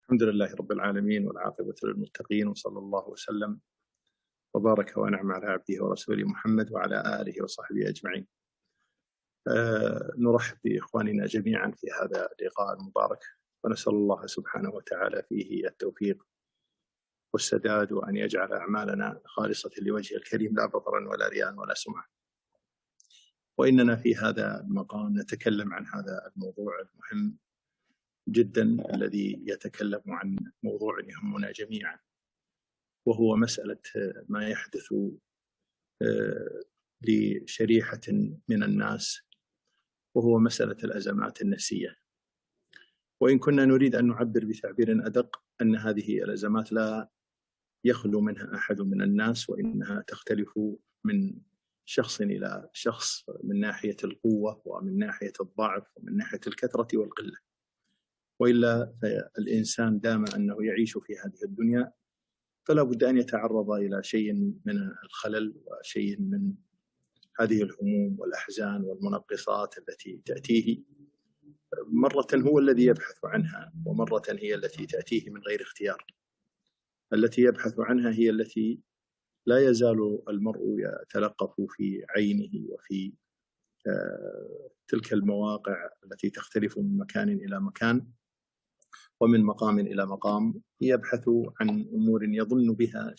الحمد لله رب العالمين والعاقبة للمتقين، وصلى الله وسلم وبارك وأنعم على عبده ورسوله محمد وعلى آله وصحبه أجمعين. نرحب بإخواننا جميعا في هذا اللقاء المبارك، ونسأل الله سبحانه وتعالى فيه التوفيق والسداد، وأن يجعل أعمالنا خالصة لوجهه الكريم لا بطرا ولا رياء ولا سمعة. وإننا في هذا المقام نتكلم عن هذا الموضوع المهم جدا الذي يتكلم عن موضوع يهمنا جميعا، وهو مسألة ما يحدث لشريحة من الناس، وهو مسألة الأزمات النفسية. وإن كنا نريد أن نعبر بتعبير أدق أن هذه الأزمات لا يخلو منها أحد من الناس، وإنها تختلف من شخص إلى شخص، من ناحية القوة ومن ناحية الضعف ومن ناحية الكثرة والقلة. وإلا فالإنسان دام أنه يعيش في هذه الدنيا فلا بد أن يتعرض إلى شيء من الخلل وشيء من هذه الهموم والأحزان والمنقصات التي تأتيه. مرة هو الذي يبحث عنها، ومرة هي التي تأتيه من غير اختيار. التي يبحث عنها هي التي لا يزال المرء يتلقف في عينه وفي تلك المواقع التي تختلف من مكان إلى مكان ومن مقام إلى مقام، يبحث عن أمور يظن بها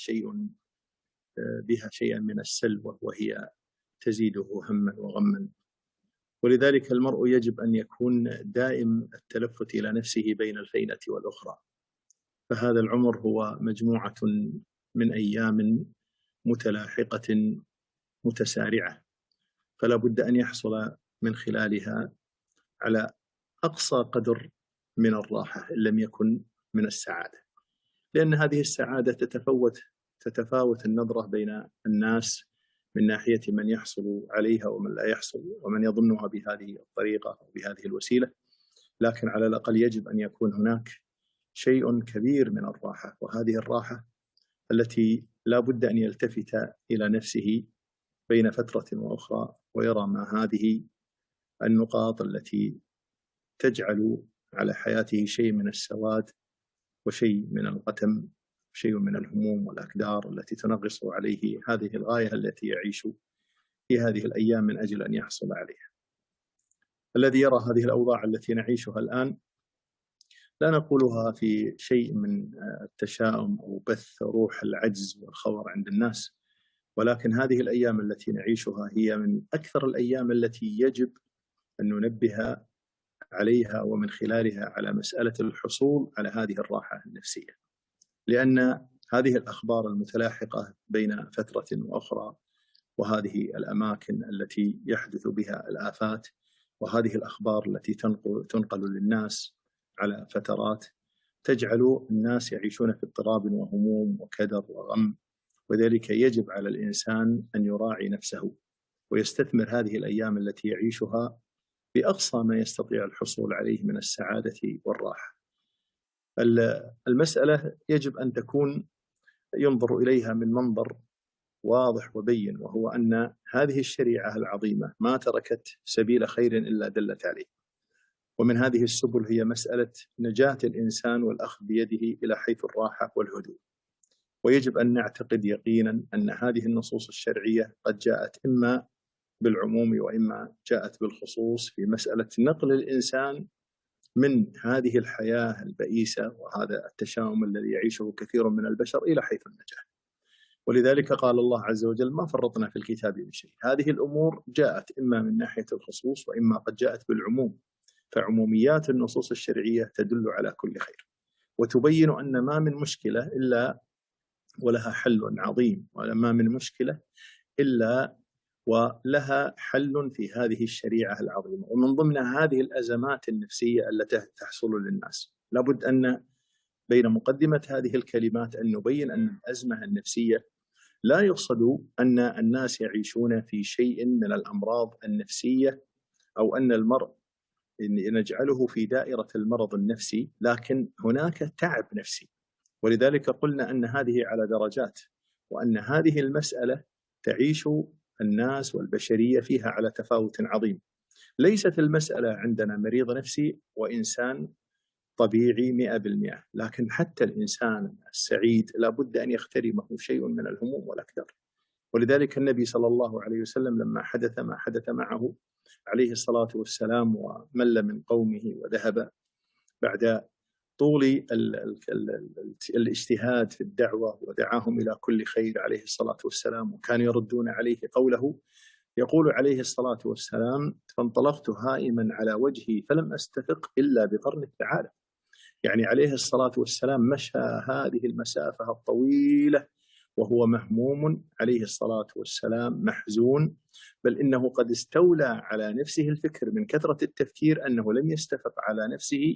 شيئا من السلوى، وهي تزيده هما وغما. ولذلك المرء يجب أن يكون دائم التلفت إلى نفسه بين الفينة والأخرى. فهذا العمر هو مجموعة من أيام متلاحقة متسارعة، فلا بد أن يحصل من خلالها على أقصى قدر من الراحة إن لم يكن من السعادة، لأن هذه السعادة تتفاوت النظرة بين الناس من ناحية من يحصل عليها ومن لا يحصل، ومن يظنها بهذه الطريقة أو بهذه الوسيلة. لكن على الأقل يجب أن يكون هناك شيء كبير من الراحة، وهذه الراحة التي لا بد أن يلتفت إلى نفسه بين فترة وأخرى ويرى ما هذه النقاط التي تجعل على حياته شيء من السواد وشيء من الغتم، شيء من الهموم والأكدار التي تنغص عليه هذه الغاية التي يعيش في هذه الأيام من أجل أن يحصل عليها. الذي يرى هذه الأوضاع التي نعيشها الآن لا نقولها في شيء من التشاؤم أو بث روح العجز والخور عند الناس، ولكن هذه الأيام التي نعيشها هي من أكثر الأيام التي يجب أن ننبه عليها، ومن خلالها على مسألة الحصول على هذه الراحة النفسية. لأن هذه الأخبار المتلاحقة بين فترة وأخرى، وهذه الأماكن التي يحدث بها الآفات، وهذه الأخبار التي تنقل للناس على فترات، تجعل الناس يعيشون في اضطراب وهموم وكدر وغم. وذلك يجب على الإنسان أن يراعي نفسه ويستثمر هذه الأيام التي يعيشها بأقصى ما يستطيع الحصول عليه من السعادة والراحة. المسألة يجب أن تكون ينظر إليها من منظر واضح وبين، وهو أن هذه الشريعة العظيمة ما تركت سبيل خير إلا دلت عليه، ومن هذه السبل هي مسألة نجاة الإنسان والأخذ بيده إلى حيث الراحة والهدوء. ويجب أن نعتقد يقينا أن هذه النصوص الشرعية قد جاءت إما بالعموم وإما جاءت بالخصوص في مسألة نقل الإنسان من هذه الحياة البئيسة وهذا التشاؤم الذي يعيشه كثير من البشر إلى حيث النجاة. ولذلك قال الله عز وجل: ما فرطنا في الكتاب من شيء. هذه الأمور جاءت إما من ناحية الخصوص وإما قد جاءت بالعموم، فعموميات النصوص الشرعية تدل على كل خير، وتبين أن ما من مشكلة إلا ولها حل عظيم، وما من مشكلة إلا ولها حل في هذه الشريعة العظيمة. ومن ضمن هذه الأزمات النفسية التي تحصل للناس، لابد أن بين مقدمة هذه الكلمات أن نبين أن الأزمة النفسية لا يقصد أن الناس يعيشون في شيء من الأمراض النفسية، أو أن المرء نجعله في دائرة المرض النفسي، لكن هناك تعب نفسي. ولذلك قلنا أن هذه على درجات، وأن هذه المسألة تعيش الناس والبشرية فيها على تفاوت عظيم. ليست المسألة عندنا مريض نفسي وإنسان طبيعي 100%، لكن حتى الإنسان السعيد لابد أن يخترمه شيء من الهموم والأكدار. ولذلك النبي صلى الله عليه وسلم لما حدث ما حدث معه عليه الصلاة والسلام ومل من قومه وذهب بعد طول الاجتهاد في الدعوة ودعاهم إلى كل خير عليه الصلاة والسلام، وكانوا يردون عليه قوله، يقول عليه الصلاة والسلام: فانطلقت هائما على وجهي فلم أستفق إلا بقرن الثعالب. يعني عليه الصلاة والسلام مشى هذه المسافة الطويلة وهو مهموم عليه الصلاة والسلام، محزون، بل إنه قد استولى على نفسه الفكر من كثرة التفكير أنه لم يستفق على نفسه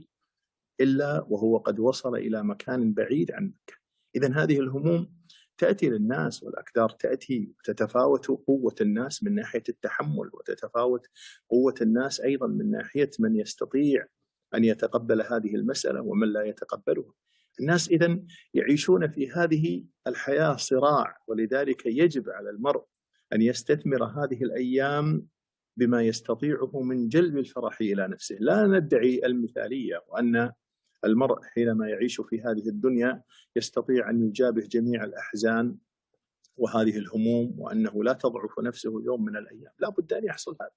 إلا وهو قد وصل إلى مكان بعيد عن مكة. إذن هذه الهموم تأتي للناس والأكدار تأتي، وتتفاوت قوة الناس من ناحية التحمل، وتتفاوت قوة الناس أيضا من ناحية من يستطيع أن يتقبل هذه المسألة ومن لا يتقبلها. الناس إذن يعيشون في هذه الحياة صراع، ولذلك يجب على المرء أن يستثمر هذه الأيام بما يستطيعه من جلب الفرح إلى نفسه. لا ندعي المثالية وأن المرء حينما يعيش في هذه الدنيا يستطيع أن يجابه جميع الأحزان وهذه الهموم، وأنه لا تضعف نفسه يوم من الأيام، لا بد أن يحصل هذا.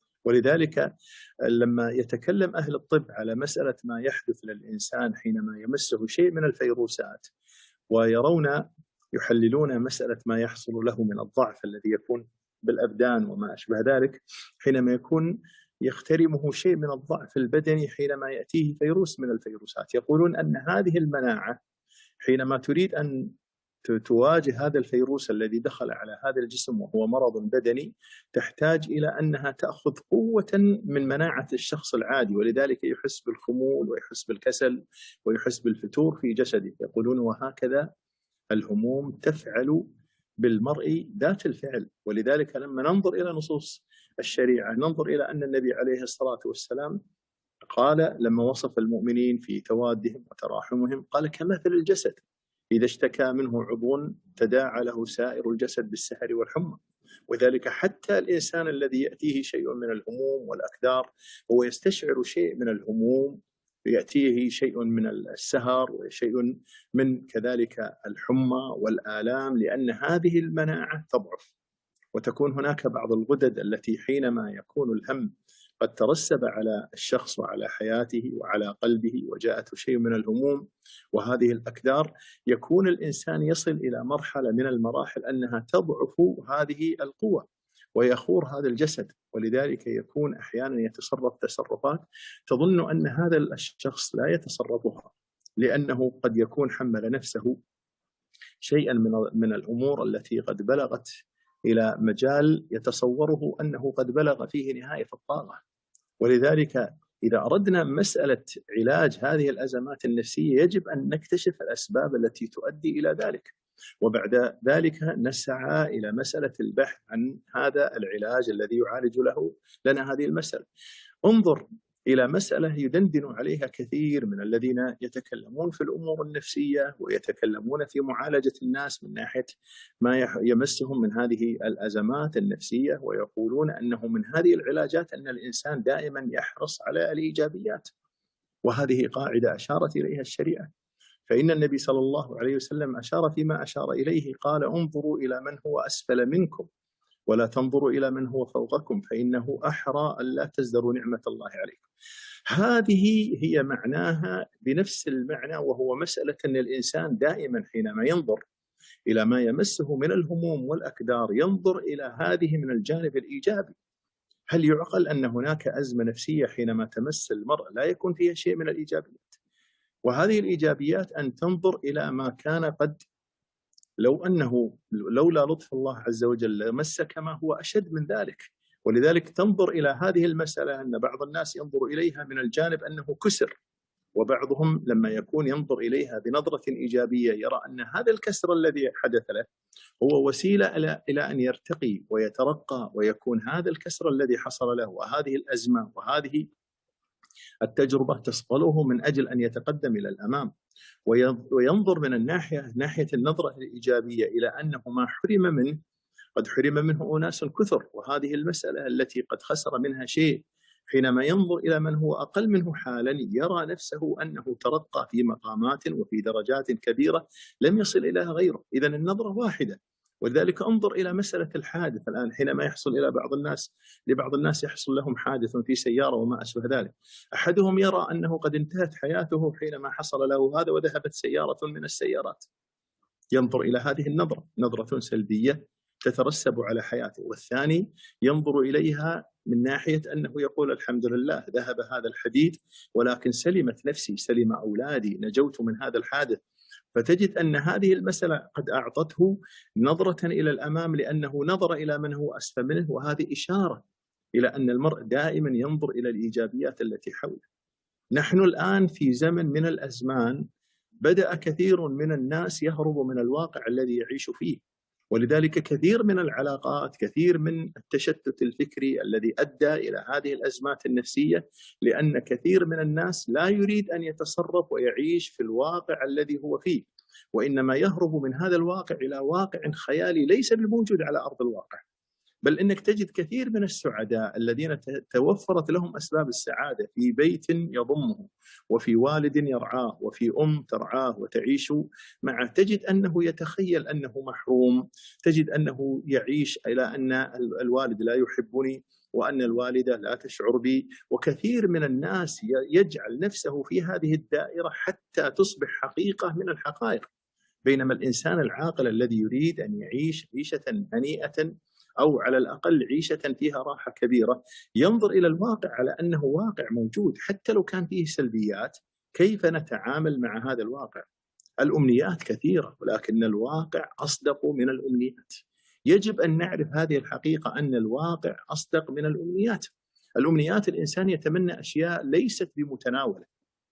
ولذلك لما يتكلم أهل الطب على مسألة ما يحدث للإنسان حينما يمسه شيء من الفيروسات، ويرون يحللون مسألة ما يحصل له من الضعف الذي يكون بالأبدان وما أشبه ذلك، حينما يكون يخترمه شيء من الضعف البدني حينما يأتيه فيروس من الفيروسات، يقولون أن هذه المناعة حينما تريد أن تواجه هذا الفيروس الذي دخل على هذا الجسم وهو مرض بدني، تحتاج إلى أنها تأخذ قوة من مناعة الشخص العادي، ولذلك يحس بالخمول ويحس بالكسل ويحس بالفتور في جسده. يقولون وهكذا الهموم تفعل بالمرء ذات الفعل. ولذلك لما ننظر إلى نصوص الشريعة ننظر إلى أن النبي عليه الصلاة والسلام قال لما وصف المؤمنين في توادهم وتراحمهم، قال كمثل الجسد إذا اشتكى منه عضو تداعى له سائر الجسد بالسهر والحمى. وذلك حتى الإنسان الذي يأتيه شيء من الهموم والأكدار هو يستشعر شيء من الهموم، يأتيه شيء من السهر وشيء من كذلك الحمى والآلام، لأن هذه المناعة تضعف، وتكون هناك بعض الغدد التي حينما يكون الهم قد ترسب على الشخص وعلى حياته وعلى قلبه وجاءته شيء من الهموم وهذه الأكدار، يكون الإنسان يصل إلى مرحلة من المراحل أنها تضعف هذه القوة ويخور هذا الجسد، ولذلك يكون أحيانا يتصرف تصرفات تظن أن هذا الشخص لا يتصرفها، لأنه قد يكون حمل نفسه شيئا من الأمور التي قد بلغت إلى مجال يتصوره أنه قد بلغ فيه نهاية الطاقة. ولذلك إذا أردنا مسألة علاج هذه الأزمات النفسية يجب أن نكتشف الأسباب التي تؤدي إلى ذلك، وبعد ذلك نسعى إلى مسألة البحث عن هذا العلاج الذي يعالج لنا هذه المسألة. انظر إلى مسألة يدندن عليها كثير من الذين يتكلمون في الأمور النفسية ويتكلمون في معالجة الناس من ناحية ما يمسهم من هذه الأزمات النفسية، ويقولون أنه من هذه العلاجات أن الإنسان دائما يحرص على الإيجابيات، وهذه قاعدة أشارت إليها الشريعة. فإن النبي صلى الله عليه وسلم أشار فيما أشار إليه، قال انظروا إلى من هو أسفل منكم ولا تنظروا إلى من هو فوقكم فإنه أحرى ألا تزدروا نعمة الله عليكم. هذه هي معناها بنفس المعنى، وهو مسألة أن الإنسان دائما حينما ينظر إلى ما يمسه من الهموم والأكدار ينظر إلى هذه من الجانب الإيجابي. هل يعقل أن هناك أزمة نفسية حينما تمس المرء لا يكون فيها شيء من الإيجابيات؟ وهذه الإيجابيات أن تنظر إلى ما كان قد لولا لطف الله عز وجل لمسك ما هو أشد من ذلك. ولذلك تنظر إلى هذه المسألة أن بعض الناس ينظر إليها من الجانب أنه كسر، وبعضهم لما يكون ينظر إليها بنظرة إيجابية يرى أن هذا الكسر الذي حدث له هو وسيلة إلى أن يرتقي ويترقى، ويكون هذا الكسر الذي حصل له وهذه الأزمة وهذه التجربة تصقله من أجل أن يتقدم إلى الأمام. وينظر من ناحية النظرة الإيجابية إلى أنه ما حرم منه قد حرم منه أناس كثر، وهذه المسألة التي قد خسر منها شيء حينما ينظر إلى من هو أقل منه حالا يرى نفسه أنه ترقى في مقامات وفي درجات كبيرة لم يصل إليها غيره. إذن النظرة واحدة. ولذلك انظر إلى مسألة الحادث الآن، حينما يحصل إلى لبعض الناس يحصل لهم حادث في سيارة وما أشبه ذلك، أحدهم يرى أنه قد انتهت حياته حينما حصل له هذا وذهبت سيارة من السيارات، ينظر إلى هذه النظرة نظرة سلبية تترسب على حياته. والثاني ينظر إليها من ناحية أنه يقول الحمد لله ذهب هذا الحديد ولكن سلمت نفسي، سلم أولادي، نجوت من هذا الحادث. فتجد أن هذه المسألة قد أعطته نظرة إلى الأمام لأنه نظر إلى من هو أسفل منه، وهذه إشارة إلى أن المرء دائما ينظر إلى الإيجابيات التي حوله. نحن الآن في زمن من الأزمان بدأ كثير من الناس يهرب من الواقع الذي يعيش فيه، ولذلك كثير من العلاقات، كثير من التشتت الفكري الذي أدى إلى هذه الأزمات النفسية، لأن كثير من الناس لا يريد أن يتصرف ويعيش في الواقع الذي هو فيه، وإنما يهرب من هذا الواقع إلى واقع خيالي ليس بموجود على أرض الواقع. بل إنك تجد كثير من السعداء الذين توفرت لهم أسباب السعادة في بيت يضمه وفي والد يرعاه وفي ترعاه وتعيش معه، تجد أنه يتخيل أنه محروم، تجد أنه يعيش إلى أن الوالد لا يحبني وأن الوالدة لا تشعر بي. وكثير من الناس يجعل نفسه في هذه الدائرة حتى تصبح حقيقة من الحقائق، بينما الإنسان العاقل الذي يريد أن يعيش عيشة هنيئة أو على الأقل عيشة فيها راحة كبيرة ينظر إلى الواقع على أنه واقع موجود حتى لو كان فيه سلبيات. كيف نتعامل مع هذا الواقع؟ الأمنيات كثيرة ولكن الواقع أصدق من الأمنيات. يجب أن نعرف هذه الحقيقة أن الواقع أصدق من الأمنيات. الأمنيات الإنسان يتمنى أشياء ليست بمتناوله،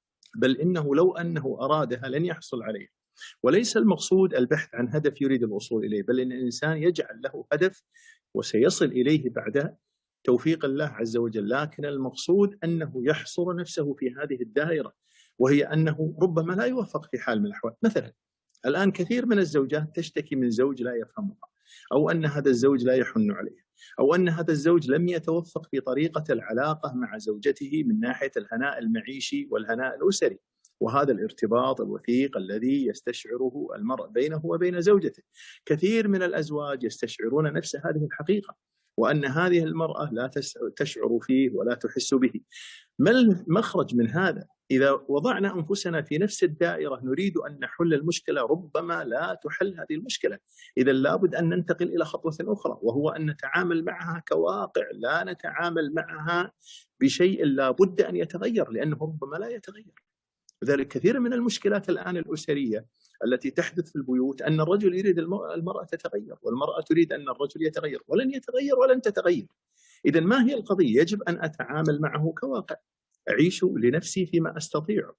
بل إنه لو أنه أرادها لن يحصل عليها. وليس المقصود البحث عن هدف يريد الوصول إليه، بل إن الإنسان يجعل له هدف وسيصل إليه بعد توفيق الله عز وجل. لكن المقصود أنه يحصر نفسه في هذه الدائرة، وهي أنه ربما لا يوفق في حال من الأحوال. مثلا الآن كثير من الزوجات تشتكي من زوج لا يفهمها، أو أن هذا الزوج لا يحن عليها، أو أن هذا الزوج لم يتوفق في طريقة العلاقة مع زوجته من ناحية الهناء المعيشي والهناء الأسري، وهذا الارتباط الوثيق الذي يستشعره المرء بينه وبين زوجته. كثير من الأزواج يستشعرون نفس هذه الحقيقة، وأن هذه المرأة لا تشعر فيه ولا تحس به. ما المخرج من هذا؟ إذا وضعنا أنفسنا في نفس الدائرة نريد أن نحل المشكلة، ربما لا تحل هذه المشكلة. إذا لابد أن ننتقل إلى خطوة أخرى، وهو أن نتعامل معها كواقع، لا نتعامل معها بشيء لابد أن يتغير، لأنه ربما لا يتغير. لذلك كثير من المشكلات الآن الأسرية التي تحدث في البيوت أن الرجل يريد المرأة تتغير، والمرأة تريد أن الرجل يتغير، ولن يتغير ولن تتغير. إذا ما هي القضية؟ يجب أن أتعامل معه كواقع، أعيش لنفسي فيما أستطيع،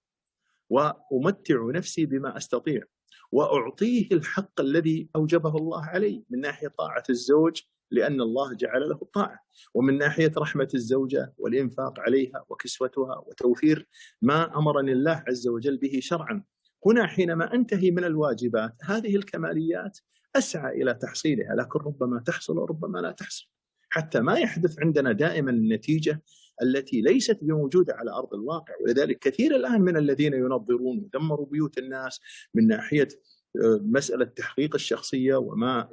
وأمتع نفسي بما أستطيع، وأعطيه الحق الذي أوجبه الله علي من ناحية طاعة الزوج لأن الله جعل له الطاعة، ومن ناحية رحمة الزوجة والإنفاق عليها وكسوتها وتوفير ما أمرني الله عز وجل به شرعا. هنا حينما أنتهي من الواجبات هذه الكماليات أسعى إلى تحصيلها، لكن ربما تحصل وربما لا تحصل، حتى ما يحدث عندنا دائما النتيجة التي ليست بموجودة على أرض الواقع. ولذلك كثير الآن من الذين ينظرون ودمروا بيوت الناس من ناحية مسألة تحقيق الشخصية وما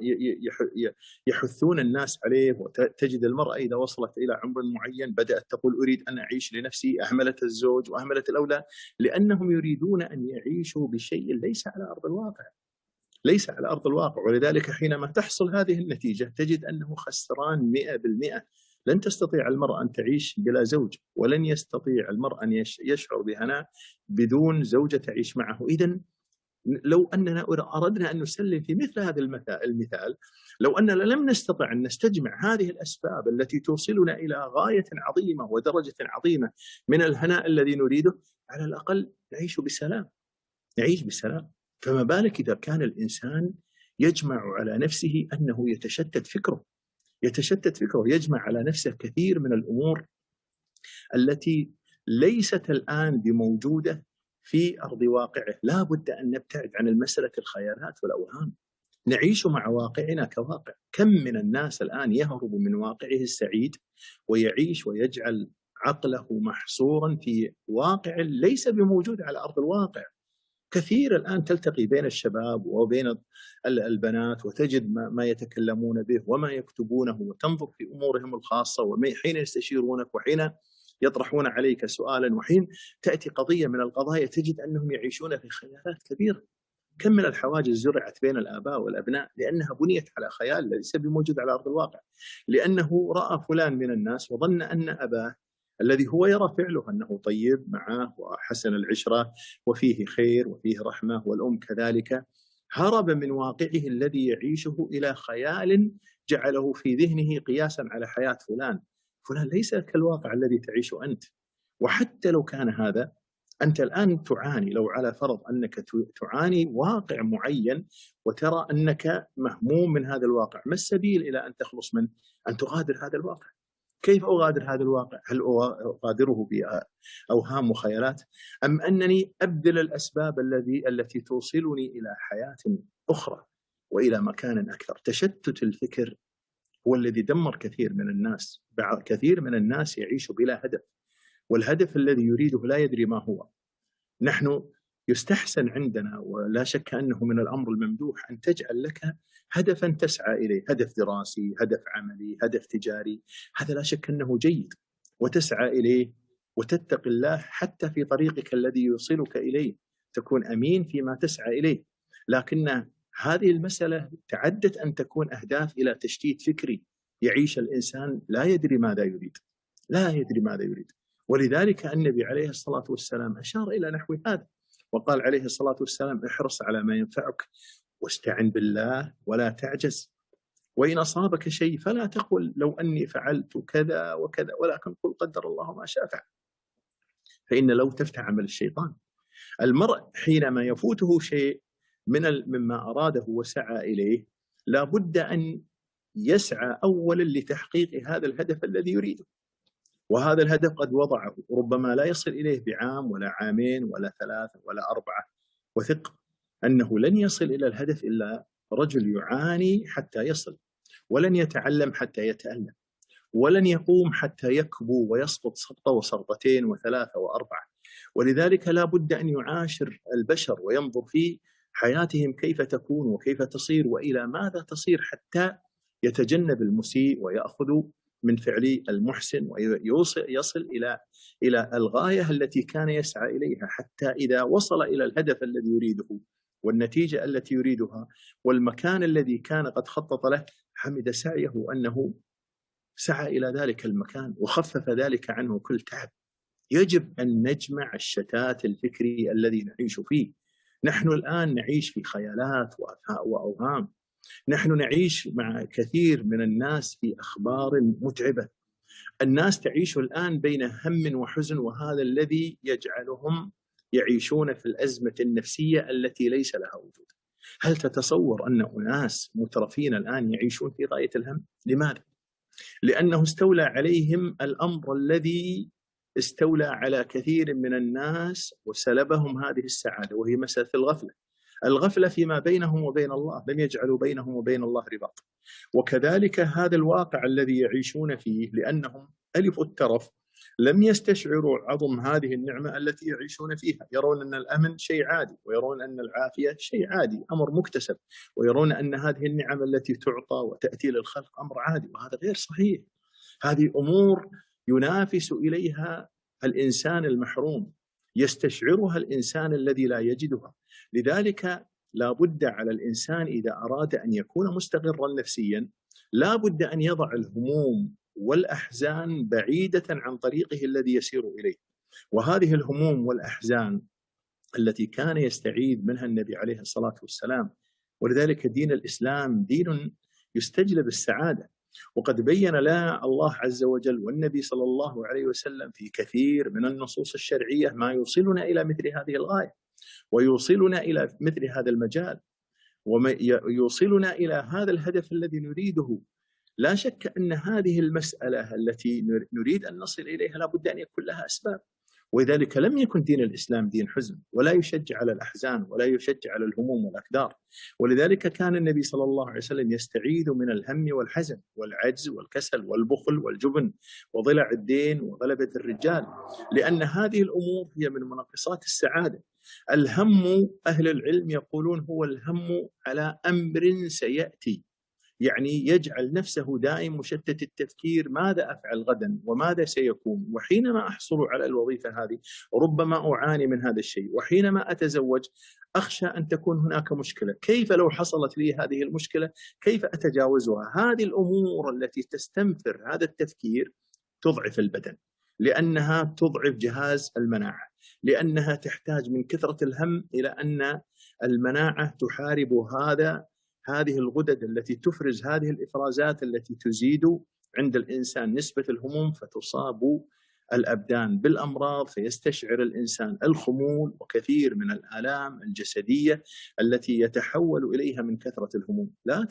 يحثون الناس عليه، وتجد المرأة إذا وصلت إلى عمر معين بدأت تقول أريد أن أعيش لنفسي، أهملت الزوج وأهملت الأولاد، لأنهم يريدون أن يعيشوا بشيء ليس على أرض الواقع، ليس على أرض الواقع. ولذلك حينما تحصل هذه النتيجة تجد أنه خسران 100%. لن تستطيع المرأة أن تعيش بلا زوج، ولن يستطيع المرأة أن يشعر بهناء بدون زوجة تعيش معه. إذن لو أننا أردنا أن نسلم في مثل هذا المثال، لو أننا لم نستطع أن نستجمع هذه الأسباب التي توصلنا إلى غاية عظيمة ودرجة عظيمة من الهناء الذي نريده، على الأقل نعيش بسلام، نعيش بسلام. فما بالك إذا كان الإنسان يجمع على نفسه أنه يتشتت فكره، يجمع على نفسه كثير من الأمور التي ليست الآن بموجودة في أرض واقعه. لا بد أن نبتعد عن المسألة الخيالات والأوهام، نعيش مع واقعنا كواقع. كم من الناس الآن يهرب من واقعه السعيد ويعيش ويجعل عقله محصورا في واقع ليس بموجود على أرض الواقع. كثير الآن تلتقي بين الشباب وبين البنات وتجد ما يتكلمون به وما يكتبونه، وتنظر في أمورهم الخاصة وحين يستشيرونك وحين يطرحون عليك سؤالا وحين تأتي قضية من القضايا تجد أنهم يعيشون في خيالات كبيرة. كم من الحواجز زرعت بين الآباء والأبناء لأنها بنيت على خيال ليس بموجود على أرض الواقع، لأنه رأى فلان من الناس وظن أن أباه الذي هو يرى فعله أنه طيب معه وحسن العشرة وفيه خير وفيه رحمة، والأم كذلك، هرب من واقعه الذي يعيشه إلى خيال جعله في ذهنه قياسا على حياة فلان. فلان ليس كالواقع الذي تعيشه أنت. وحتى لو كان هذا، أنت الآن تعاني، لو على فرض أنك تعاني واقع معين وترى أنك مهموم من هذا الواقع، ما السبيل إلى أن تخلص من أن تغادر هذا الواقع؟ كيف أغادر هذا الواقع؟ هل أغادره بأوهام وخيالات، أم أنني أبذل الأسباب التي توصلني إلى حياة أخرى وإلى مكان أكثر؟ تشتت الفكر هو الذي دمر كثير من الناس. كثير من الناس يعيش بلا هدف، والهدف الذي يريده لا يدري ما هو. نحن يستحسن عندنا ولا شك أنه من الأمر الممدوح أن تجعل لك هدفا تسعى إليه، هدف دراسي، هدف عملي، هدف تجاري، هذا لا شك أنه جيد، وتسعى إليه وتتقي الله حتى في طريقك الذي يوصلك إليه، تكون أمين فيما تسعى إليه. لكن هذه المسألة تعدت أن تكون أهداف إلى تشتيت فكري، يعيش الإنسان لا يدري ماذا يريد، لا يدري ماذا يريد. ولذلك النبي عليه الصلاة والسلام أشار إلى نحو هذا، وقال عليه الصلاة والسلام: احرص على ما ينفعك واستعن بالله ولا تعجز، وإن أصابك شيء فلا تقل لو أني فعلت كذا وكذا، ولكن قل قدر الله ما شاء فعل، فإن لو تفتح عمل الشيطان. المرء حينما يفوته شيء مما أراده وسعى إليه لا بد أن يسعى أولا لتحقيق هذا الهدف الذي يريده، وهذا الهدف قد وضعه، ربما لا يصل إليه بعام ولا عامين ولا ثلاثة ولا أربعة، وثق أنه لن يصل إلى الهدف إلا رجل يعاني حتى يصل، ولن يتعلم حتى يتألم، ولن يقوم حتى يكبو ويسقط سقطة وسقطتين وثلاثة وأربعة. ولذلك لا بد أن يعاشر البشر وينظر في حياتهم كيف تكون وكيف تصير وإلى ماذا تصير، حتى يتجنب المسيء ويأخذ من فعل المحسن ويصل إلى الغاية التي كان يسعى إليها، حتى إذا وصل إلى الهدف الذي يريده والنتيجة التي يريدها والمكان الذي كان قد خطط له، حمد سعيه أنه سعى إلى ذلك المكان وخفف ذلك عنه كل تعب. يجب أن نجمع الشتات الفكري الذي نعيش فيه. نحن الآن نعيش في خيالات وأوهام، نحن نعيش مع كثير من الناس في أخبار متعبة. الناس تعيش الآن بين هم وحزن، وهذا الذي يجعلهم يعيشون في الأزمة النفسية التي ليس لها وجود. هل تتصور أن أناس مترفين الآن يعيشون في غاية الهم؟ لماذا؟ لأنه استولى عليهم الأمر الذي استولى على كثير من الناس وسلبهم هذه السعادة، وهي مسألة الغفلة فيما بينهم وبين الله، لم يجعلوا بينهم وبين الله رباط. وكذلك هذا الواقع الذي يعيشون فيه، لأنهم ألفوا الترف لم يستشعروا عظم هذه النعمة التي يعيشون فيها، يرون أن الأمن شيء عادي، ويرون أن العافية شيء عادي، أمر مكتسب، ويرون أن هذه النعم التي تعطى وتأتي للخلق أمر عادي، وهذا غير صحيح. هذه أمور ينافس إليها الإنسان المحروم، يستشعرها الإنسان الذي لا يجدها. لذلك لا بد على الإنسان إذا أراد أن يكون مستقرا نفسيا، لا بد أن يضع الهموم والأحزان بعيدة عن طريقه الذي يسير إليه. وهذه الهموم والأحزان التي كان يستعيذ منها النبي عليه الصلاة والسلام، ولذلك دين الإسلام دين يستجلب السعادة. وقد بين لنا الله عز وجل والنبي صلى الله عليه وسلم في كثير من النصوص الشرعية ما يوصلنا إلى مثل هذه الغاية، ويوصلنا إلى مثل هذا المجال، ويوصلنا إلى هذا الهدف الذي نريده. لا شك أن هذه المسألة التي نريد أن نصل إليها لا بد أن يكون لها أسباب، ولذلك لم يكن دين الإسلام دين حزن، ولا يشجع على الأحزان، ولا يشجع على الهموم والأكدار. ولذلك كان النبي صلى الله عليه وسلم يستعيذ من الهم والحزن والعجز والكسل والبخل والجبن وضلع الدين وغلبة الرجال، لأن هذه الأمور هي من منقصات السعادة. الهم أهل العلم يقولون هو الهم على أمر سيأتي، يعني يجعل نفسه دائم مشتت التفكير، ماذا أفعل غدا وماذا سيكون، وحينما أحصل على الوظيفة هذه ربما أعاني من هذا الشيء، وحينما أتزوج أخشى أن تكون هناك مشكلة، كيف لو حصلت لي هذه المشكلة كيف أتجاوزها. هذه الأمور التي تستنفر هذا التفكير تضعف البدن، لأنها تضعف جهاز المناعة، لأنها تحتاج من كثرة الهم إلى أن المناعة تحارب هذه الغدد التي تفرز هذه الإفرازات التي تزيد عند الإنسان نسبة الهموم، فتصاب الأبدان بالأمراض، فيستشعر الإنسان الخمول وكثير من الآلام الجسدية التي يتحول إليها من كثرة الهموم. لا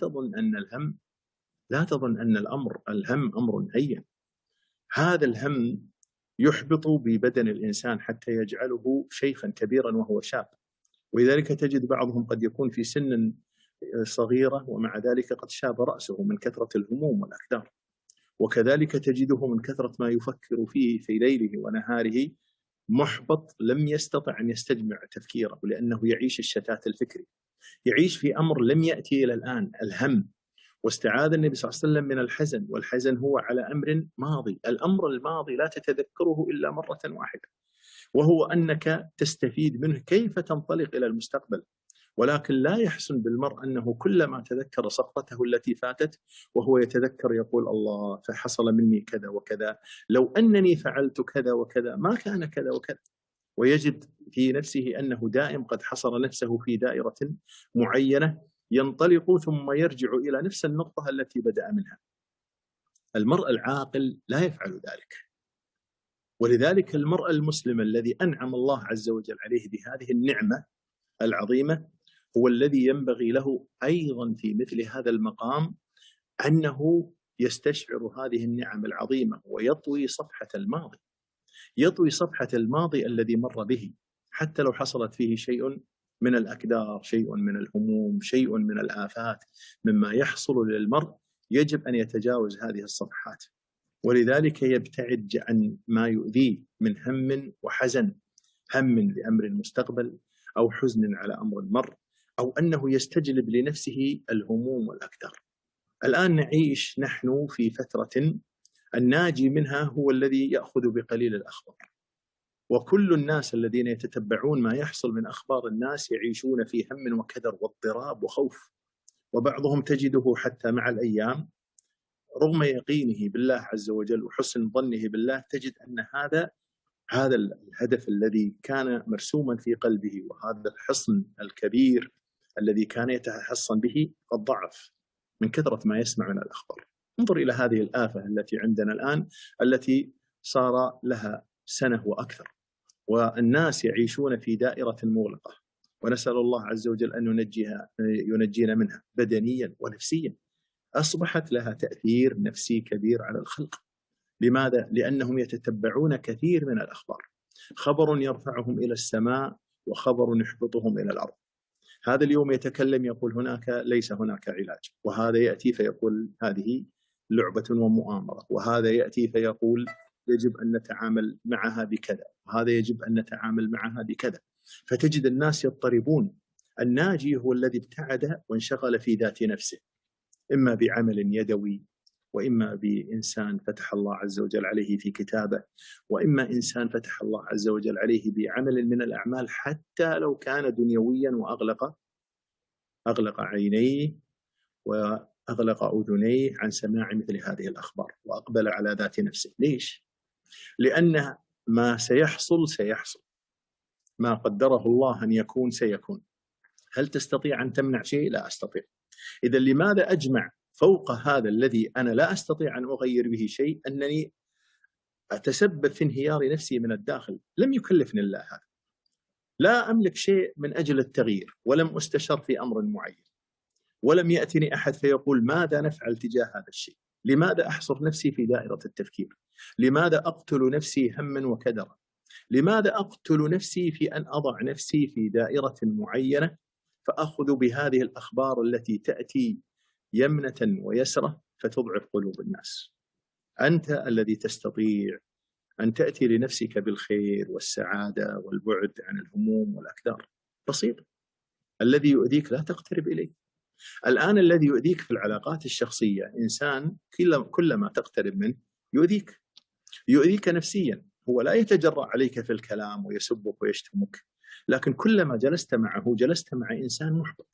تظن أن الهم أمر هين. هذا الهم يحبط ببدن الإنسان حتى يجعله شيخا كبيرا وهو شاب، ولذلك تجد بعضهم قد يكون في سن صغيرة ومع ذلك قد شاب رأسه من كثرة الهموم والأكدار، وكذلك تجده من كثرة ما يفكر فيه في ليله ونهاره محبط، لم يستطع أن يستجمع تفكيره، لأنه يعيش الشتات الفكري، يعيش في أمر لم يأتي إلى الآن، الهم. واستعاذ النبي صلى الله عليه وسلم من الحزن، والحزن هو على أمر ماضي، الأمر الماضي لا تتذكره إلا مرة واحدة، وهو أنك تستفيد منه كيف تنطلق إلى المستقبل. ولكن لا يحسن بالمرء أنه كلما تذكر سقطته التي فاتت وهو يتذكر يقول الله فحصل مني كذا وكذا، لو أنني فعلت كذا وكذا ما كان كذا وكذا، ويجد في نفسه أنه دائم قد حصر نفسه في دائرة معينة، ينطلق ثم يرجع إلى نفس النقطة التي بدأ منها. المرء العاقل لا يفعل ذلك. ولذلك المرء المسلم الذي أنعم الله عز وجل عليه بهذه النعمة العظيمة هو الذي ينبغي له أيضا في مثل هذا المقام أنه يستشعر هذه النعم العظيمة ويطوي صفحة الماضي، يطوي صفحة الماضي الذي مر به، حتى لو حصلت فيه شيء من الأكدار، شيء من الهموم، شيء من الآفات مما يحصل للمرء، يجب أن يتجاوز هذه الصفحات. ولذلك يبتعد عن ما يؤذيه من هم وحزن، هم لأمر المستقبل أو حزن على أمر مر، أو أنه يستجلب لنفسه الهموم والأكدار. الآن نعيش نحن في فترة الناجي منها هو الذي يأخذ بقليل الأخبار، وكل الناس الذين يتتبعون ما يحصل من أخبار الناس يعيشون في هم وكدر واضطراب وخوف، وبعضهم تجده حتى مع الأيام رغم يقينه بالله عز وجل وحسن ظنه بالله تجد أن هذا الهدف الذي كان مرسوما في قلبه وهذا الحصن الكبير الذي كان يتحصن به قد ضعف من كثرة ما يسمع من الأخبار. انظر إلى هذه الآفة التي عندنا الآن التي صار لها سنة وأكثر، والناس يعيشون في دائرة مغلقة، ونسأل الله عز وجل أن ينجينا منها بدنيا ونفسيا. أصبحت لها تأثير نفسي كبير على الخلق. لماذا؟ لأنهم يتتبعون كثير من الأخبار، خبر يرفعهم إلى السماء وخبر يحبطهم إلى الأرض. هذا اليوم يتكلم يقول ليس هناك علاج، وهذا يأتي فيقول هذه لعبة ومؤامرة، وهذا يأتي فيقول يجب أن نتعامل معها بكذا، وهذا يجب أن نتعامل معها بكذا. فتجد الناس يضطربون. الناجي هو الذي ابتعد وانشغل في ذات نفسه، إما بعمل يدوي، وإما بإنسان فتح الله عز وجل عليه في كتابه، وإما إنسان فتح الله عز وجل عليه بعمل من الأعمال حتى لو كان دنيويا، وأغلق عينيه وأغلق أذنيه عن سماع مثل هذه الأخبار وأقبل على ذات نفسه. ليش؟ لأن ما سيحصل سيحصل، ما قدره الله أن يكون سيكون. هل تستطيع أن تمنع شيء؟ لا أستطيع. إذا لماذا أجمع فوق هذا الذي أنا لا أستطيع أن أغير به شيء أنني أتسبب في انهيار نفسي من الداخل؟ لم يكلفني الله هذا، لا أملك شيء من أجل التغيير، ولم أستشر في أمر معين، ولم يأتني أحد فيقول ماذا نفعل تجاه هذا الشيء. لماذا أحصر نفسي في دائرة التفكير؟ لماذا أقتل نفسي هما وكدرا؟ لماذا أقتل نفسي في أن أضع نفسي في دائرة معينة فأخذ بهذه الأخبار التي تأتي يمنة ويسرة فتضعف قلوب الناس؟ أنت الذي تستطيع أن تأتي لنفسك بالخير والسعادة والبعد عن الهموم والأكدار. بسيط. الذي يؤذيك لا تقترب إليه. الآن الذي يؤذيك في العلاقات الشخصية إنسان كلما تقترب منه يؤذيك نفسيا. هو لا يتجرأ عليك في الكلام ويسبك ويشتمك، لكن كلما جلست معه جلست مع إنسان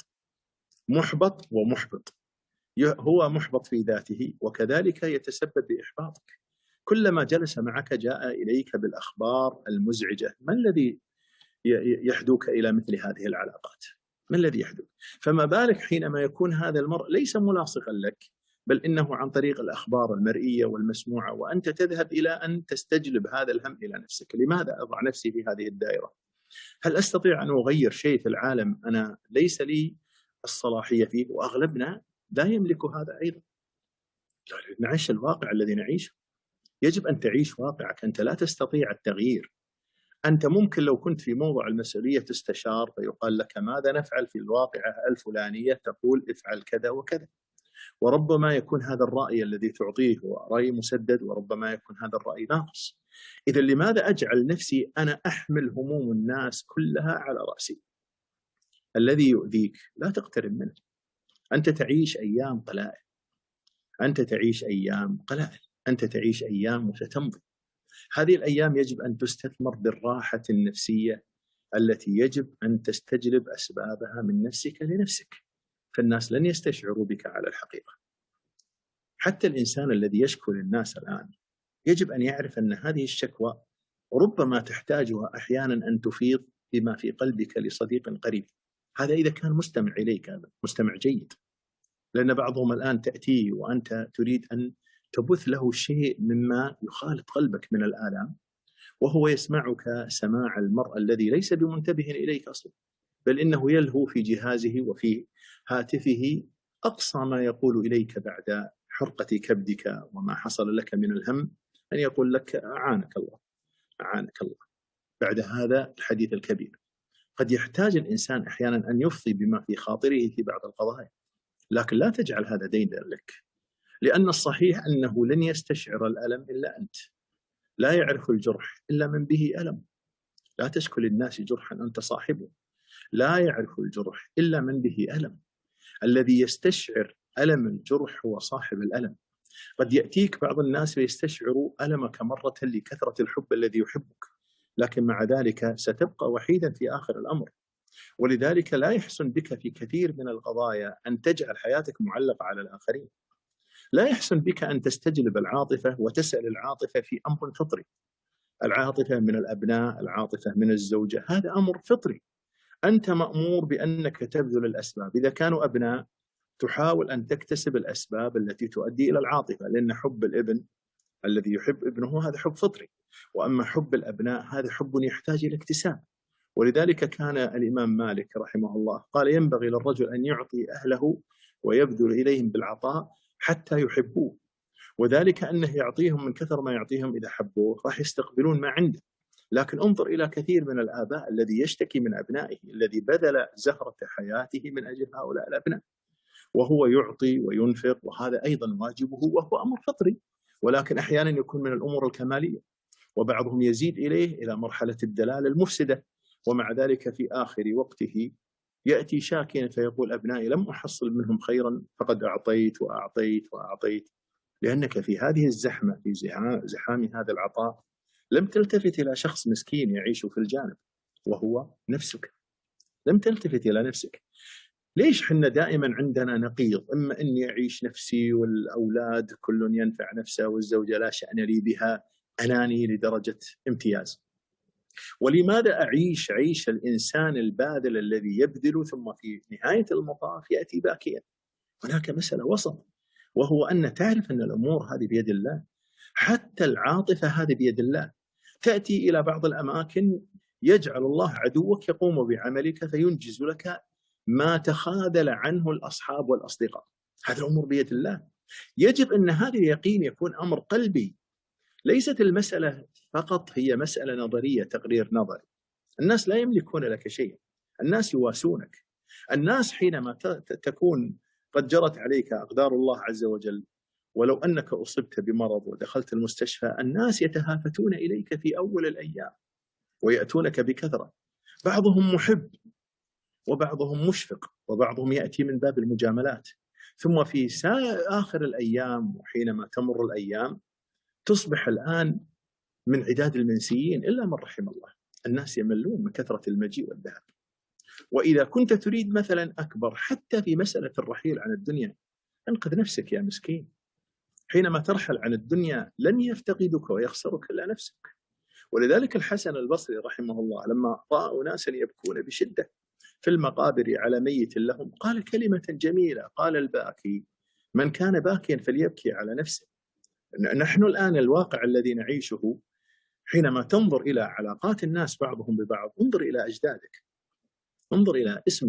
محبط ومحبط. هو محبط في ذاته وكذلك يتسبب بإحباطك. كلما جلس معك جاء إليك بالأخبار المزعجة. ما الذي يحدوك إلى مثل هذه العلاقات؟ ما الذي يحدث؟ فما بالك حينما يكون هذا المرء ليس ملاصقا لك، بل إنه عن طريق الأخبار المرئية والمسموعة، وأنت تذهب إلى أن تستجلب هذا الهم إلى نفسك. لماذا أضع نفسي في هذه الدائرة؟ هل أستطيع أن أغير شيء في العالم أنا ليس لي الصلاحية فيه؟ وأغلبنا لا يملك هذا أيضا. نعيش الواقع الذي نعيشه. يجب أن تعيش واقعك. أنت لا تستطيع التغيير. أنت ممكن لو كنت في موضع المسؤولية تستشار فيقال لك ماذا نفعل في الواقعة الفلانية، تقول افعل كذا وكذا، وربما يكون هذا الرأي الذي تعطيه هو رأي مسدد، وربما يكون هذا الرأي ناقص. إذا لماذا أجعل نفسي أنا أحمل هموم الناس كلها على رأسي؟ الذي يؤذيك لا تقترب منه. أنت تعيش أيام قلائل، أنت تعيش أيام قلائل، أنت تعيش أيام وستمضي. هذه الأيام يجب أن تستثمر بالراحة النفسية التي يجب أن تستجلب أسبابها من نفسك لنفسك، فالناس لن يستشعروا بك على الحقيقة. حتى الإنسان الذي يشكو للناس الآن يجب أن يعرف أن هذه الشكوى ربما تحتاجها أحيانا أن تفيض بما في قلبك لصديق قريب. هذا إذا كان مستمع إليك، هذا مستمع جيد، لأن بعضهم الآن تأتيه وأنت تريد أن تبث له شيء مما يخالط قلبك من الآلام، وهو يسمعك سماع المرء الذي ليس بمنتبه إليك أصلا، بل إنه يلهو في جهازه وفي هاتفه أقصى ما يقول إليك بعد حرقة كبدك وما حصل لك من الهم أن يقول لك أعانك الله أعانك الله. بعد هذا الحديث الكبير قد يحتاج الإنسان أحيانا أن يفضي بما في خاطره في بعض القضايا، لكن لا تجعل هذا دينا لك، لأن الصحيح أنه لن يستشعر الألم إلا أنت. لا يعرف الجرح إلا من به ألم. لا تشكو للناس جرحا أنت صاحبه. لا يعرف الجرح إلا من به ألم. الذي يستشعر ألم الجرح هو صاحب الألم. قد يأتيك بعض الناس ويستشعروا ألمك مرة لكثرة الحب الذي يحبك، لكن مع ذلك ستبقى وحيدا في آخر الأمر. ولذلك لا يحسن بك في كثير من القضايا أن تجعل حياتك معلقة على الآخرين. لا يحسن بك أن تستجلب العاطفة وتسأل العاطفة في أمر فطري. العاطفة من الأبناء، العاطفة من الزوجة، هذا أمر فطري. أنت مأمور بأنك تبذل الأسباب. إذا كانوا أبناء تحاول أن تكتسب الأسباب التي تؤدي إلى العاطفة، لأن حب الابن الذي يحب ابنه هذا حب فطري، وأما حب الأبناء هذا حب يحتاج إلى اكتساب. ولذلك كان الإمام مالك رحمه الله قال ينبغي للرجل أن يعطي أهله ويبذل إليهم بالعطاء حتى يحبوه، وذلك أنه يعطيهم من كثر ما يعطيهم إذا حبوه راح يستقبلون ما عنده. لكن انظر إلى كثير من الآباء الذي يشتكي من أبنائه، الذي بذل زهرة حياته من أجل هؤلاء الأبناء، وهو يعطي وينفق، وهذا أيضا واجبه وهو أمر فطري، ولكن أحيانا يكون من الأمور الكمالية، وبعضهم يزيد إليه إلى مرحلة الدلالة المفسدة، ومع ذلك في آخر وقته يأتي شاكيا فيقول أبنائي لم أحصل منهم خيرا فقد أعطيت وأعطيت وأعطيت، لأنك في هذه الزحمة، في زحام هذا العطاء، لم تلتفت إلى شخص مسكين يعيش في الجانب وهو نفسك. لم تلتفت إلى نفسك. ليش حنا دائما عندنا نقيض؟ إما أني أعيش نفسي والأولاد كل ينفع نفسه والزوجة لا شأن لي بها، أناني لدرجة امتياز. ولماذا أعيش عيش الإنسان الباذل الذي يبذل ثم في نهاية المطاف يأتي باكيا؟ هناك مسألة وسط، وهو أن تعرف أن الأمور هذه بيد الله. حتى العاطفة هذه بيد الله. تأتي إلى بعض الأماكن يجعل الله عدوك يقوم بعملك فينجز لك ما تخاذل عنه الأصحاب والأصدقاء. هذا الأمور بيد الله. يجب أن هذا اليقين يكون أمر قلبي. ليست المسألة فقط هي مسألة نظرية، تقرير نظري. الناس لا يملكون لك شيء، الناس يواسونك. الناس حينما تكون قد جرت عليك أقدار الله عز وجل، ولو أنك أصبت بمرض ودخلت المستشفى، الناس يتهافتون إليك في أول الأيام ويأتونك بكثرة، بعضهم محب وبعضهم مشفق وبعضهم يأتي من باب المجاملات. ثم في آخر الأيام وحينما تمر الأيام تصبح الآن من عداد المنسيين إلا من رحم الله. الناس يملون من كثرة المجيء والذهاب. وإذا كنت تريد مثلا أكبر حتى في مسألة الرحيل عن الدنيا، انقذ نفسك يا مسكين. حينما ترحل عن الدنيا لن يفتقدك ويخسرك إلا نفسك. ولذلك الحسن البصري رحمه الله لما رأى أناسا يبكون بشدة في المقابر على ميت لهم قال كلمة جميلة، قال: الباكي من كان باكيا فليبكي على نفسه. نحن الآن الواقع الذي نعيشه، حينما تنظر إلى علاقات الناس بعضهم ببعض، انظر إلى أجدادك، انظر إلى اسم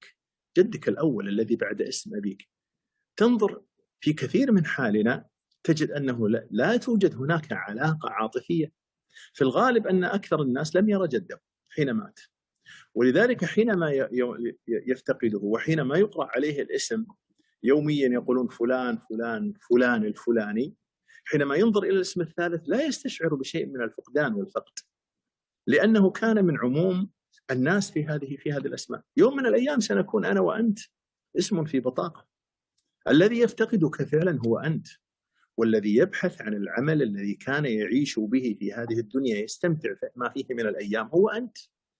جدك الأول الذي بعد اسم أبيك. تنظر في كثير من حالنا تجد أنه لا توجد هناك علاقة عاطفية. في الغالب أن أكثر الناس لم يرى جده حين مات، ولذلك حينما يفتقده وحينما يقرأ عليه الاسم يوميا يقولون فلان فلان فلان الفلاني، حينما ينظر إلى الاسم الثالث لا يستشعر بشيء من الفقدان والفقد، لأنه كان من عموم الناس في هذه الأسماء. يوم من الأيام سنكون أنا وأنت اسم في بطاقة. الذي يفتقدك فعلا هو أنت، والذي يبحث عن العمل الذي كان يعيش به في هذه الدنيا يستمتع ما فيه من الأيام هو أنت.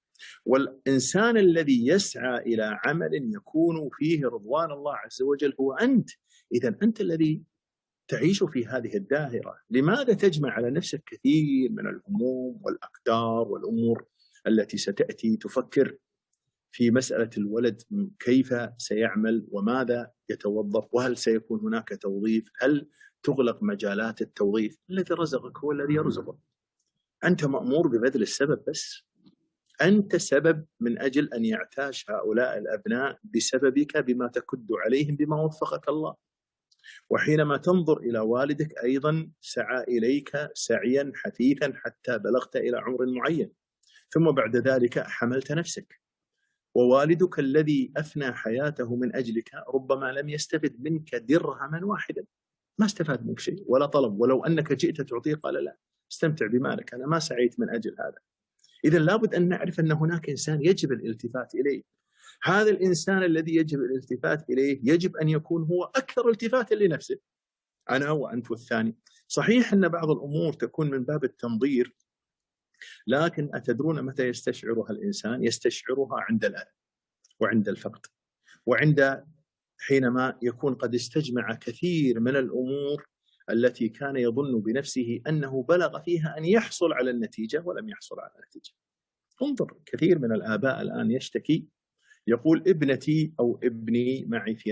والإنسان الذي يسعى إلى عمل يكون فيه رضوان الله عز وجل هو أنت. إذن أنت الذي تعيش في هذه الدائرة. لماذا تجمع على نفسك كثير من الهموم والأقدار والأمور التي ستأتي؟ تفكر في مسألة الولد، كيف سيعمل وماذا يتوظف، وهل سيكون هناك توظيف، هل تغلق مجالات التوظيف؟ الذي رزقك هو الذي يرزقك. أنت مأمور ببذل السبب بس. أنت سبب من أجل أن يعتاش هؤلاء الأبناء بسببك بما تكد عليهم بما وفقك الله. وحينما تنظر إلى والدك أيضا سعى إليك سعيا حثيثا حتى بلغت إلى عمر معين، ثم بعد ذلك حملت نفسك. ووالدك الذي أفنى حياته من أجلك ربما لم يستفد منك درهما واحدا، ما استفاد منك شيء ولا طلب، ولو أنك جئت تعطيه قال لا، استمتع بمالك، أنا ما سعيت من أجل هذا. إذن لابد أن نعرف أن هناك إنسان يجب الالتفات إليه. هذا الإنسان الذي يجب الالتفات إليه يجب أن يكون هو أكثر التفاتا لنفسه، أنا وأنت والثاني. صحيح أن بعض الأمور تكون من باب التنظير، لكن أتدرون متى يستشعرها الإنسان؟ يستشعرها عند الألم وعند الفقد، وعند حينما يكون قد استجمع كثير من الأمور التي كان يظن بنفسه أنه بلغ فيها أن يحصل على النتيجة ولم يحصل على النتيجة. انظر كثير من الآباء الآن يشتكي، يقول ابنتي أو ابني معي في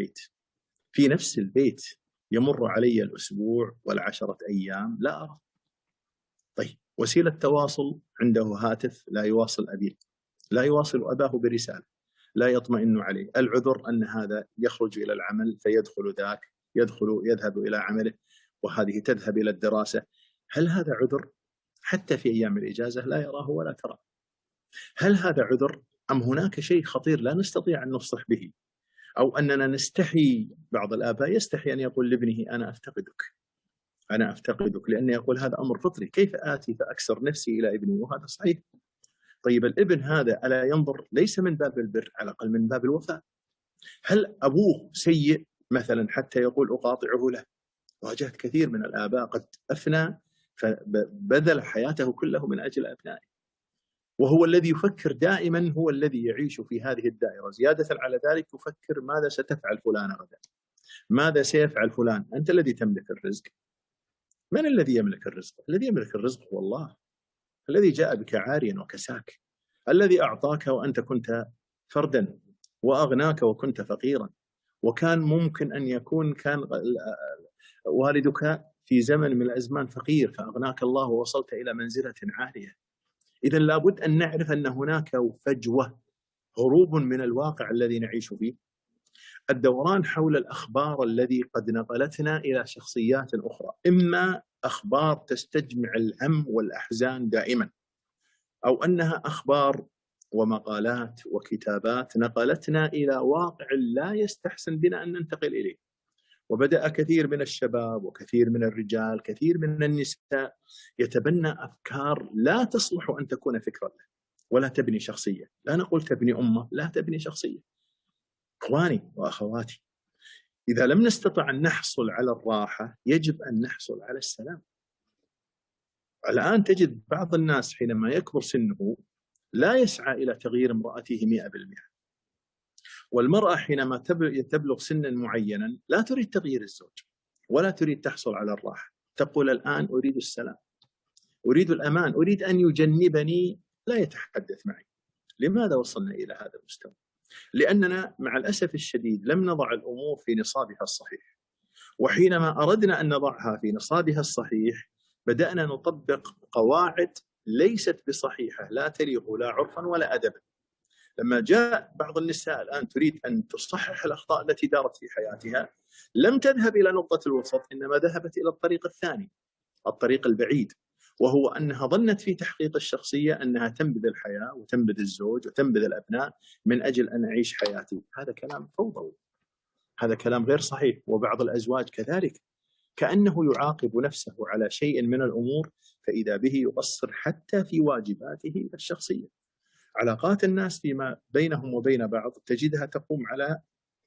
نفس البيت يمر علي الأسبوع والعشرة أيام لا أرى. طيب، وسيلة تواصل عنده هاتف، لا يواصل أبيه، لا يواصل أباه برسالة، لا يطمئن عليه. العذر أن هذا يخرج إلى العمل فيدخل ذاك، يذهب إلى عمله، وهذه تذهب إلى الدراسة. هل هذا عذر؟ حتى في أيام الإجازة لا يراه ولا ترى. هل هذا عذر أم هناك شيء خطير لا نستطيع أن نفصح به، أو أننا نستحي؟ بعض الآباء يستحي أن يقول لابنه أنا أفتقدك، لأنه يقول هذا أمر فطري، كيف آتي فأكسر نفسي إلى ابني؟ وهذا صحيح. طيب الابن هذا ألا ينظر ليس من باب البر، على الأقل من باب الوفاء؟ هل أبوه سيء مثلا حتى يقول أقاطعه له؟ واجهت كثير من الآباء قد أفنى فبذل حياته كله من أجل أبنائه، وهو الذي يفكر دائما، هو الذي يعيش في هذه الدائرة. زيادة على ذلك يفكر ماذا ستفعل فلان غدا، ماذا سيفعل فلان. أنت الذي تملك الرزق. من الذي يملك الرزق؟ الذي يملك الرزق هو الله، الذي جاء بك عاريا وكساك، الذي أعطاك وأنت كنت فردا، وأغناك وكنت فقيرا، وكان ممكن أن يكون كان والدك في زمن من الأزمان فقير فأغناك الله ووصلت إلى منزلة عالية. إذن لابد أن نعرف أن هناك فجوة، هروب من الواقع الذي نعيش فيه، الدوران حول الأخبار الذي قد نقلتنا إلى شخصيات أخرى، إما أخبار تستجمع الهم والأحزان دائما، أو أنها أخبار ومقالات وكتابات نقلتنا إلى واقع لا يستحسن بنا أن ننتقل إليه. وبدأ كثير من الشباب وكثير من الرجال، كثير من النساء يتبنى أفكار لا تصلح أن تكون فكرة له ولا تبني شخصية. لا نقول تبني أمة، لا تبني شخصية. إخواني وأخواتي، إذا لم نستطع أن نحصل على الراحة يجب أن نحصل على السلام. الآن تجد بعض الناس حينما يكبر سنه لا يسعى إلى تغيير امرأته 100%، والمرأة حينما تبلغ سنا معينا لا تريد تغيير الزوج ولا تريد تحصل على الراحة، تقول الآن أريد السلام، أريد الأمان، أريد أن يجنبني، لا يتحدث معي. لماذا وصلنا إلى هذا المستوى؟ لأننا مع الأسف الشديد لم نضع الأمور في نصابها الصحيح، وحينما أردنا أن نضعها في نصابها الصحيح بدأنا نطبق قواعد ليست بصحيحة، لا تليق لا عرفا ولا أدبا. لما جاء بعض النساء الآن تريد أن تصحح الأخطاء التي دارت في حياتها، لم تذهب إلى نقطة الوسط، إنما ذهبت إلى الطريق الثاني، الطريق البعيد، وهو أنها ظنت في تحقيق الشخصية أنها تنبذ الحياة وتنبذ الزوج وتنبذ الأبناء من أجل أن أعيش حياتي. هذا كلام فوضوي، هذا كلام غير صحيح. وبعض الأزواج كذلك، كأنه يعاقب نفسه على شيء من الأمور فإذا به يقصر حتى في واجباته الشخصية. علاقات الناس فيما بينهم وبين بعض تجدها تقوم على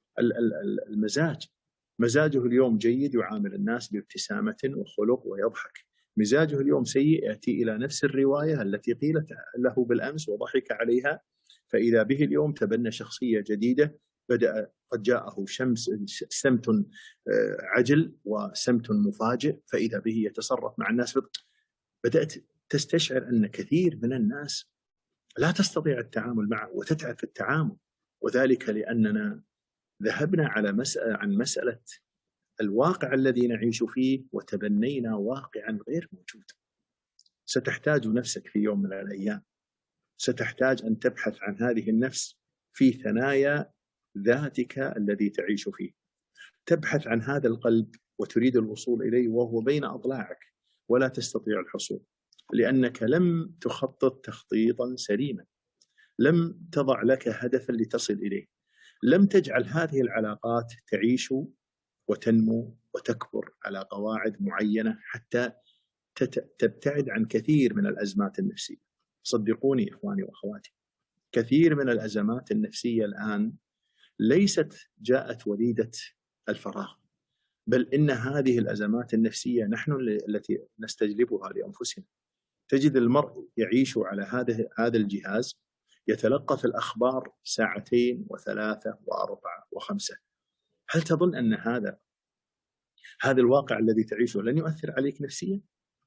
المزاج. مزاجه اليوم جيد يعامل الناس بابتسامة وخلق ويضحك، مزاجه اليوم سيء يأتي إلى نفس الرواية التي قيلت له بالأمس وضحك عليها، فإذا به اليوم تبنى شخصية جديدة، بدأ قد جاءه سمت عجل وسمت مفاجئ، فإذا به يتصرف مع الناس. بدأت تستشعر أن كثير من الناس لا تستطيع التعامل معه وتتعب في التعامل، وذلك لأننا ذهبنا عن مسألة الواقع الذي نعيش فيه وتبنينا واقعا غير موجود. ستحتاج نفسك في يوم من الأيام، ستحتاج أن تبحث عن هذه النفس في ثنايا ذاتك الذي تعيش فيه، تبحث عن هذا القلب وتريد الوصول إليه وهو بين أضلاعك ولا تستطيع الحصول، لأنك لم تخطط تخطيطا سليما، لم تضع لك هدفا لتصل إليه، لم تجعل هذه العلاقات تعيش وتنمو وتكبر على قواعد معينة حتى تبتعد عن كثير من الأزمات النفسية. صدقوني إخواني وأخواتي، كثير من الأزمات النفسية الآن ليست جاءت وليدة الفراغ، بل إن هذه الأزمات النفسية نحن التي نستجلبها لأنفسنا. تجد المرء يعيش على هذا الجهاز، يتلقف الأخبار 2 و3 و4 و5. هل تظن أن هذا الواقع الذي تعيشه لن يؤثر عليك نفسيا؟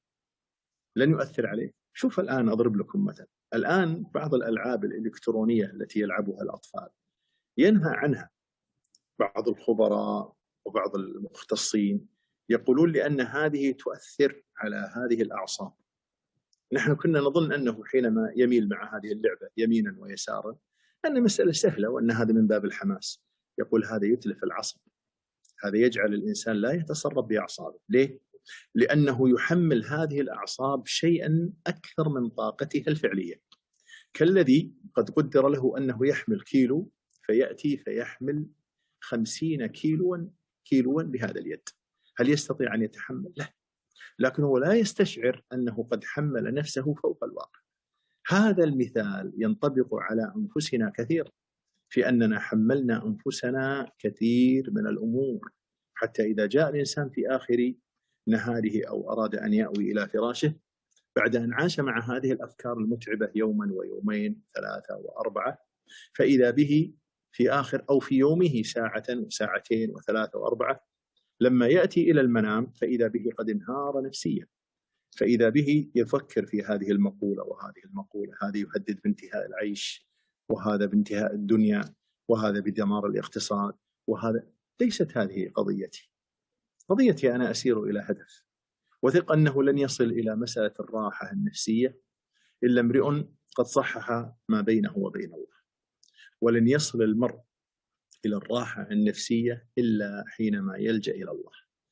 لن يؤثر عليك. شوف الآن أضرب لكم مثل، الآن بعض الألعاب الإلكترونية التي يلعبها الأطفال ينهى عنها بعض الخبراء وبعض المختصين، يقولون لأن هذه تؤثر على هذه الأعصاب. نحن كنا نظن أنه حينما يميل مع هذه اللعبة يمينا ويسارا أن مسألة سهلة وأن هذا من باب الحماس. يقول هذا يتلف العصب، هذا يجعل الإنسان لا يتصرف بأعصابه. ليه؟ لأنه يحمل هذه الأعصاب شيئا أكثر من طاقته الفعلية، كالذي قد قدر له أنه يحمل كيلو فيأتي فيحمل 50 كيلوا بهذا اليد. هل يستطيع أن يتحمل؟ لا، لكنه لا يستشعر أنه قد حمل نفسه فوق الواقع. هذا المثال ينطبق على أنفسنا كثيرا، في أننا حملنا أنفسنا كثير من الأمور، حتى إذا جاء الإنسان في آخر نهاره أو أراد أن يأوي إلى فراشه بعد أن عاش مع هذه الأفكار المتعبة يوما ويومين 3 و4، فإذا به في آخر أو في يومه 1 و2 و3 و4، لما يأتي إلى المنام فإذا به قد انهار نفسيا، فإذا به يفكر في هذه المقولة وهذه المقولة، هذه يهدد بانتهاء العيش، وهذا بانتهاء الدنيا، وهذا بدمار الاقتصاد، وهذا. ليست هذه قضيتي. قضيتي أنا أسير إلى هدف، وثق أنه لن يصل إلى مسألة الراحة النفسية إلا امرئ قد صحح ما بينه وبين الله، ولن يصل المرء إلى الراحة النفسية إلا حينما يلجأ إلى الله.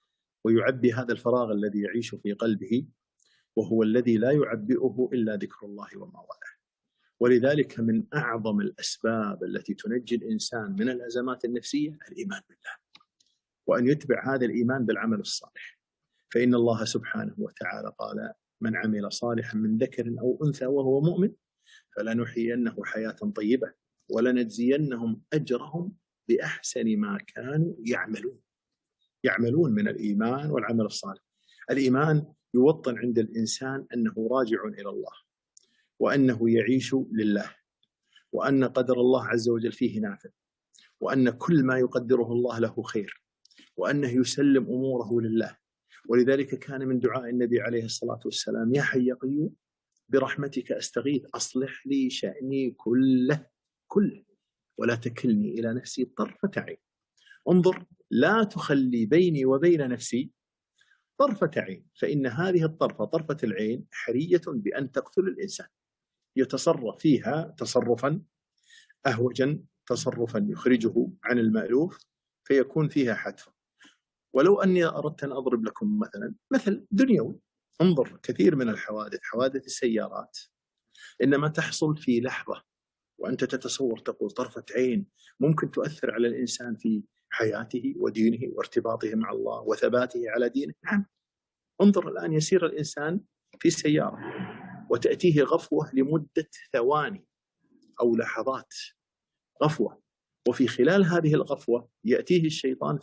ويعبي هذا الفراغ الذي يعيش في قلبه، وهو الذي لا يعبئه إلا ذكر الله وما والاه. ولذلك من أعظم الأسباب التي تنجي الإنسان من الأزمات النفسية الإيمان بالله، وأن يتبع هذا الإيمان بالعمل الصالح. فإن الله سبحانه وتعالى قال: من عمل صالحا من ذكر أو أنثى وهو مؤمن فلنحيينه حياة طيبة ولنجزينهم أجرهم بأحسن ما كانوا يعملون من الإيمان والعمل الصالح. الإيمان يوطن عند الإنسان أنه راجع إلى الله، وأنه يعيش لله، وأن قدر الله عز وجل فيه نافع، وأن كل ما يقدره الله له خير، وأنه يسلم أموره لله. ولذلك كان من دعاء النبي عليه الصلاة والسلام: يا حي يا قيوم برحمتك أستغيث أصلح لي شأني كله ولا تكلني إلى نفسي طرفة عين. انظر، لا تخلي بيني وبين نفسي طرفة عين، فإن هذه الطرفة، طرفة العين، حرية بأن تقتل الإنسان، يتصرف فيها تصرفا أهوجا، تصرفا يخرجه عن المألوف، فيكون فيها حتف. ولو أني أردت أن أضرب لكم مثل دنيوي، انظر كثير من الحوادث، حوادث السيارات، إنما تحصل في لحظة، وأنت تتصور تقول طرفة عين ممكن تؤثر على الإنسان في حياته ودينه وارتباطه مع الله وثباته على دينه. نعم، انظر الآن، يسير الإنسان في سيارة وتأتيه غفوة لمدة ثواني أو لحظات، غفوة، وفي خلال هذه الغفوة يأتيه الشيطان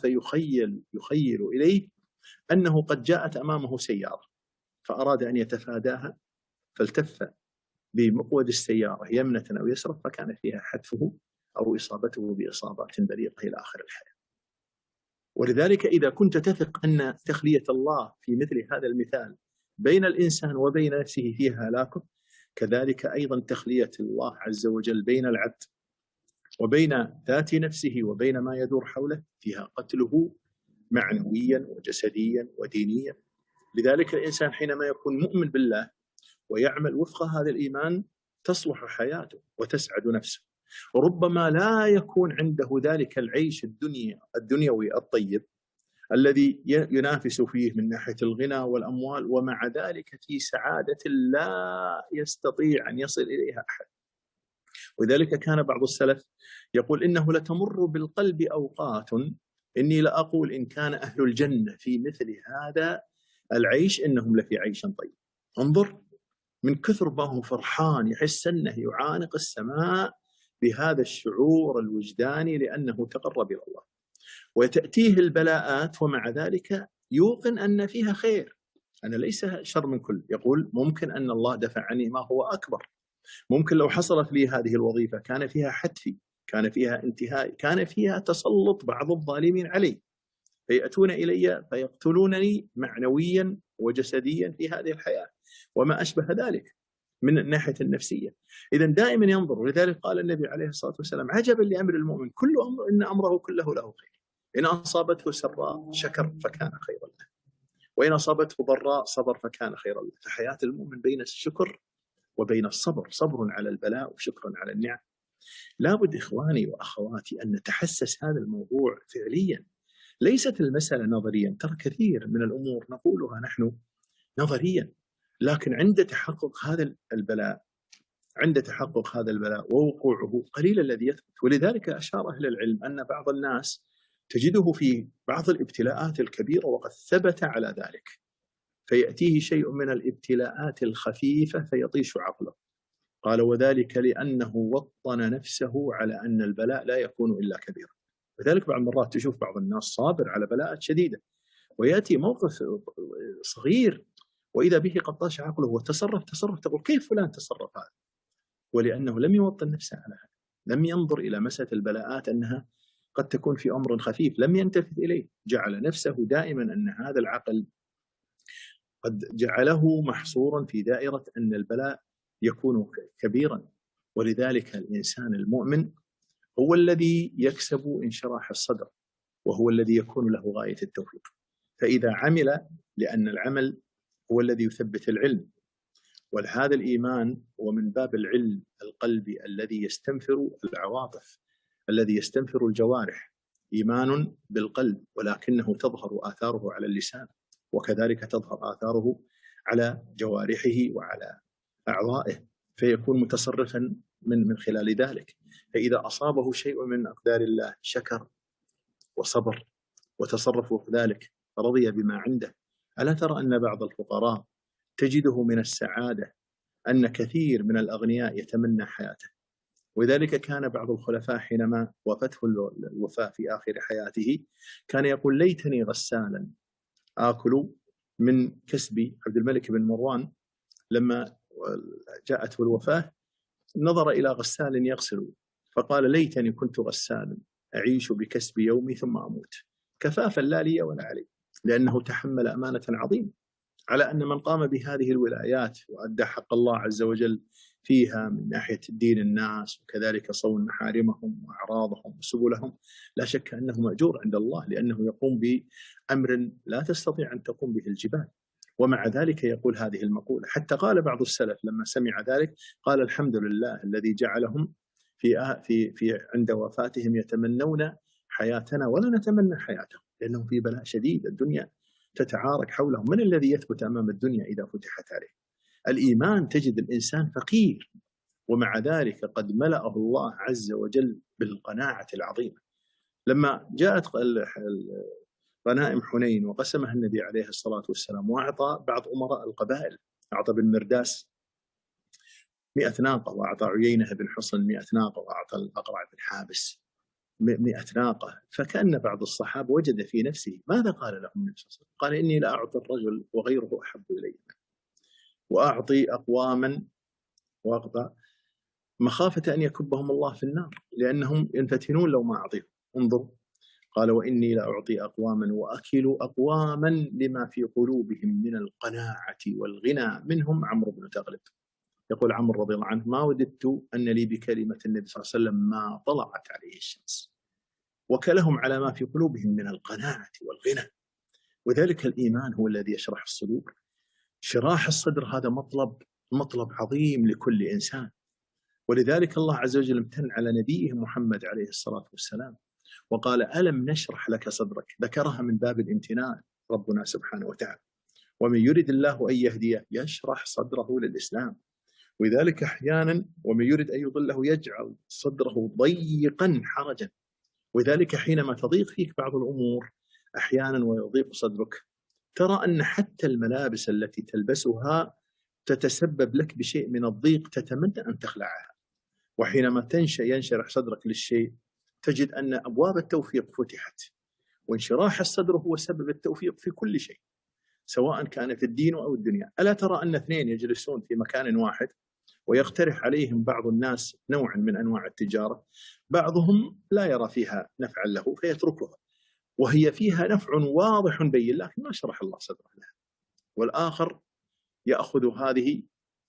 يخيل إليه أنه قد جاءت أمامه سيارة، فأراد أن يتفاداها، فالتف بمقود السيارة يمنة أو يسرة، فكان فيها حتفه أو إصابته بإصابات بليغة إلى آخر الحياة. ولذلك إذا كنت تثق أن تخلية الله في مثل هذا المثال بين الإنسان وبين نفسه فيها هلاكه، كذلك أيضا تخلية الله عز وجل بين العبد وبين ذات نفسه وبين ما يدور حوله فيها قتله معنويا وجسديا ودينيا. لذلك الإنسان حينما يكون مؤمن بالله ويعمل وفق هذا الإيمان تصلح حياته وتسعد نفسه، وربما لا يكون عنده ذلك العيش الدنيوي الطيب الذي ينافس فيه من ناحية الغنى والأموال، ومع ذلك في سعادة لا يستطيع أن يصل إليها أحد. ولذلك كان بعض السلف يقول: إنه لتمر بالقلب أوقات إني لأقول إن كان أهل الجنة في مثل هذا العيش إنهم لفي عيش طيب. انظر، من كثر ما هو فرحان يحس أنه يعانق السماء بهذا الشعور الوجداني لأنه تقرب إلى الله. وتأتيه البلاءات ومع ذلك يوقن أن فيها خير، أنا ليس شر من كل. يقول: ممكن أن الله دفع عني ما هو أكبر، ممكن لو حصلت لي هذه الوظيفة كان فيها حتفي، كان فيها انتهاء، كان فيها تسلط بعض الظالمين علي فيأتون إلي فيقتلونني معنويا وجسديا في هذه الحياة وما أشبه ذلك من الناحية النفسية. إذن دائما ينظر. ولذلك قال النبي عليه الصلاة والسلام: عجبا لأمر المؤمن كل أمر إن أمره كله له خير، إن أصابته سراء شكر فكان خيرا له، وإن أصابته ضراء صبر فكان خيرا له. فحياة المؤمن بين الشكر وبين الصبر، صبر على البلاء وشكر على النعم. لابد إخواني وأخواتي أن نتحسس هذا الموضوع فعليا، ليست المسألة نظريا. ترى كثير من الأمور نقولها نحن نظريا، لكن عند تحقق هذا البلاء ووقوعه قليل الذي يثبت. ولذلك أشار أهل العلم أن بعض الناس تجده في بعض الابتلاءات الكبيرة وقد ثبت على ذلك، فيأتيه شيء من الابتلاءات الخفيفة فيطيش عقله. قال: وذلك لأنه وطن نفسه على أن البلاء لا يكون إلا كبيرا. وذلك بعض المرات تشوف بعض الناس صابر على بلاءات شديدة، ويأتي موقف صغير وإذا به قد طاش عقله وتصرف تقول: كيف فلان تصرف هذا؟ ولأنه لم يوطن نفسه على هذا، لم ينظر إلى مسألة البلاءات أنها قد تكون في أمر خفيف، لم ينتفذ إليه، جعل نفسه دائما أن هذا العقل قد جعله محصورا في دائرة أن البلاء يكون كبيرا. ولذلك الإنسان المؤمن هو الذي يكسب انشراح الصدر، وهو الذي يكون له غاية التوفيق. فإذا عمل، لأن العمل هو الذي يثبت العلم، وهذا الإيمان هو من باب العلم القلبي الذي يستنفر العواطف، الذي يستنفر الجوارح، إيمان بالقلب، ولكنه تظهر آثاره على اللسان، وكذلك تظهر آثاره على جوارحه وعلى أعضائه، فيكون متصرفا من خلال ذلك. فإذا أصابه شيء من أقدار الله شكر وصبر وتصرف ذلك، رضي بما عنده. ألا ترى أن بعض الفقراء تجده من السعادة أن كثير من الأغنياء يتمنى حياته؟ وذلك كان بعض الخلفاء حينما وافته الوفاة في آخر حياته كان يقول: ليتني غسالا آكل من كسب عبد الملك بن مروان. لما جاءته الوفاة نظر إلى غسال يغسل فقال: ليتني كنت غسالا أعيش بكسب يومي ثم أموت، كفافا لا لي ولا علي، لأنه تحمل أمانة عظيمة على أن من قام بهذه الولايات وأدى حق الله عز وجل فيها من ناحية دين الناس وكذلك صون محارمهم وأعراضهم وسبلهم، لا شك أنه مأجور عند الله، لأنه يقوم بأمر لا تستطيع أن تقوم به الجبال. ومع ذلك يقول هذه المقولة. حتى قال بعض السلف لما سمع ذلك قال: الحمد لله الذي جعلهم في عند وفاتهم يتمنون حياتنا ولا نتمنى حياتهم، لأنهم في بلاء شديد، الدنيا تتعارك حولهم. من الذي يثبت أمام الدنيا إذا فتحت عليه؟ الإيمان تجد الإنسان فقير، ومع ذلك قد ملأه الله عز وجل بالقناعة العظيمة. لما جاءت غنائم حنين وقسمها النبي عليه الصلاة والسلام وأعطى بعض أمراء القبائل، أعطى بن مرداس 100 ناقة، وأعطى عيينة بن حصن 100 ناقة، وأعطى الأقرع بن حابس 100 ناقة. فكأن بعض الصحابة وجد في نفسه ماذا قال لهم النبي صلى الله عليه وسلم؟ قال: إني لا أعطي الرجل وغيره أحب إلي، وأعطي أقواما وأقضى مخافة أن يكبهم الله في النار، لأنهم ينفتنون لو ما أعطيهم. انظروا، قال: وإني لا أعطي أقواما وأكل أقواما لما في قلوبهم من القناعة والغنى، منهم عمرو بن تغلب. يقول عمرو رضي الله عنه: ما وددت أن لي بكلمة النبي صلى الله عليه وسلم ما طلعت عليه الشمس. وكلهم على ما في قلوبهم من القناعة والغنى. وذلك الإيمان هو الذي يشرح الصدور. شراح الصدر هذا مطلب عظيم لكل إنسان، ولذلك الله عز وجل امتن على نبيه محمد عليه الصلاة والسلام وقال: ألم نشرح لك صدرك. ذكرها من باب الامتنان ربنا سبحانه وتعالى. ومن يرد الله أن يهديه يشرح صدره للإسلام. ولذلك أحيانا ومن يرد أن يضله يجعل صدره ضيقا حرجا. وذلك حينما تضيق فيك بعض الأمور أحيانا ويضيق صدرك، ترى أن حتى الملابس التي تلبسها تتسبب لك بشيء من الضيق، تتمنى أن تخلعها. وحينما ينشرح صدرك للشيء تجد أن أبواب التوفيق فتحت. وانشراح الصدر هو سبب التوفيق في كل شيء، سواء كان في الدين أو الدنيا. ألا ترى أن اثنين يجلسون في مكان واحد ويقترح عليهم بعض الناس نوعا من أنواع التجارة، بعضهم لا يرى فيها نفعا له فيتركها، وهي فيها نفع واضح بين لكن ما شرح الله صدره لها، والآخر يأخذ هذه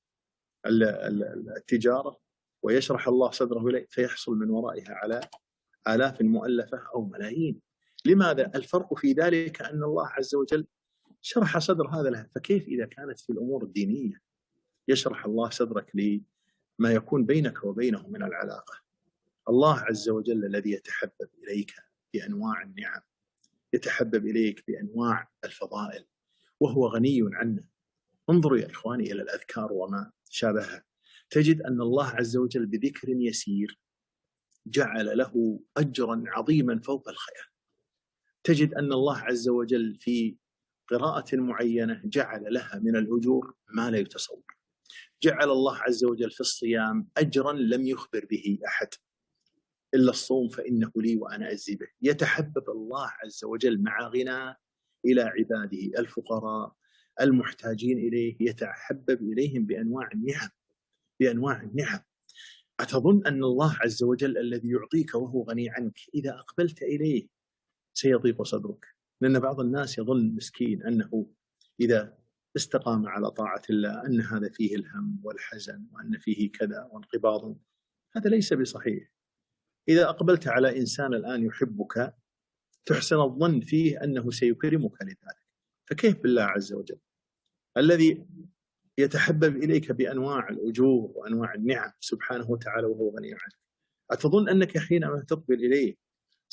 التجارة ويشرح الله صدره إليه فيحصل من ورائها على آلاف مؤلفة أو ملايين. لماذا؟ الفرق في ذلك أن الله عز وجل شرح صدر هذا لها. فكيف إذا كانت في الأمور الدينية يشرح الله صدرك لما يكون بينك وبينه من العلاقة؟ الله عز وجل الذي يتحبب إليك بأنواع النعم، يتحبب إليك بأنواع الفضائل، وهو غني عنا. انظروا يا إخواني إلى الأذكار وما شابهها، تجد أن الله عز وجل بذكر يسير جعل له أجرا عظيما فوق الخيال. تجد أن الله عز وجل في قراءة معينة جعل لها من الأجور ما لا يتصور. جعل الله عز وجل في الصيام أجرا لم يخبر به أحد إلا الصوم فإنه لي وأنا أجزي به. يتحبب الله عز وجل مع غنى إلى عباده الفقراء المحتاجين إليه، يتحبب إليهم بأنواع النعم. أتظن أن الله عز وجل الذي يعطيك وهو غني عنك إذا أقبلت إليه سيضيق صدرك؟ لأن بعض الناس يظن مسكين أنه إذا استقام على طاعة الله أن هذا فيه الهم والحزن وأن فيه كذا وانقباض. هذا ليس بصحيح. إذا أقبلت على إنسان الآن يحبك تحسن الظن فيه أنه سيكرمك لذلك، فكيف بالله عز وجل الذي يتحبب إليك بأنواع الأجور وأنواع النعم سبحانه وتعالى وهو غني عنك؟ أتظن أنك حينما تقبل إليه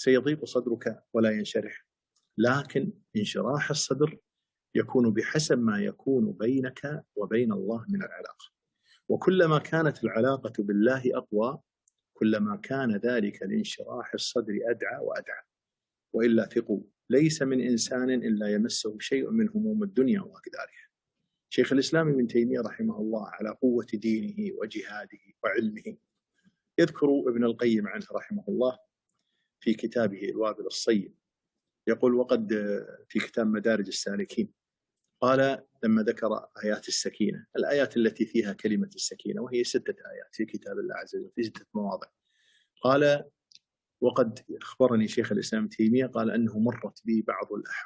سيضيق صدرك ولا ينشرح، لكن انشراح الصدر يكون بحسب ما يكون بينك وبين الله من العلاقة. وكلما كانت العلاقة بالله أقوى كلما كان ذلك الانشراح الصدر أدعى وأدعى. وإلا ثقوا ليس من إنسان إلا يمسه شيء من هموم الدنيا وأكدارها. شيخ الإسلام ابن تيمية رحمه الله على قوة دينه وجهاده وعلمه يذكر ابن القيم عنه رحمه الله في كتابه الوابل الصيب، يقول وقد في كتاب مدارج السالكين قال لما ذكر آيات السكينة، الآيات التي فيها كلمة السكينة وهي 6 آيات في كتاب الله عز وجل في 6 مواضع، قال وقد أخبرني شيخ الإسلام تيمية قال أنه مرت بي بعض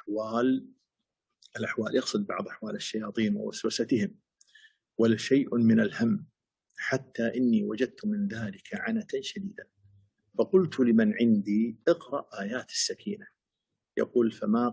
الأحوال يقصد بعض أحوال الشياطين ووسوستهم ولشيء من الهم، حتى إني وجدت من ذلك عنة شديدة، فقلت لمن عندي اقرأ آيات السكينة، يقول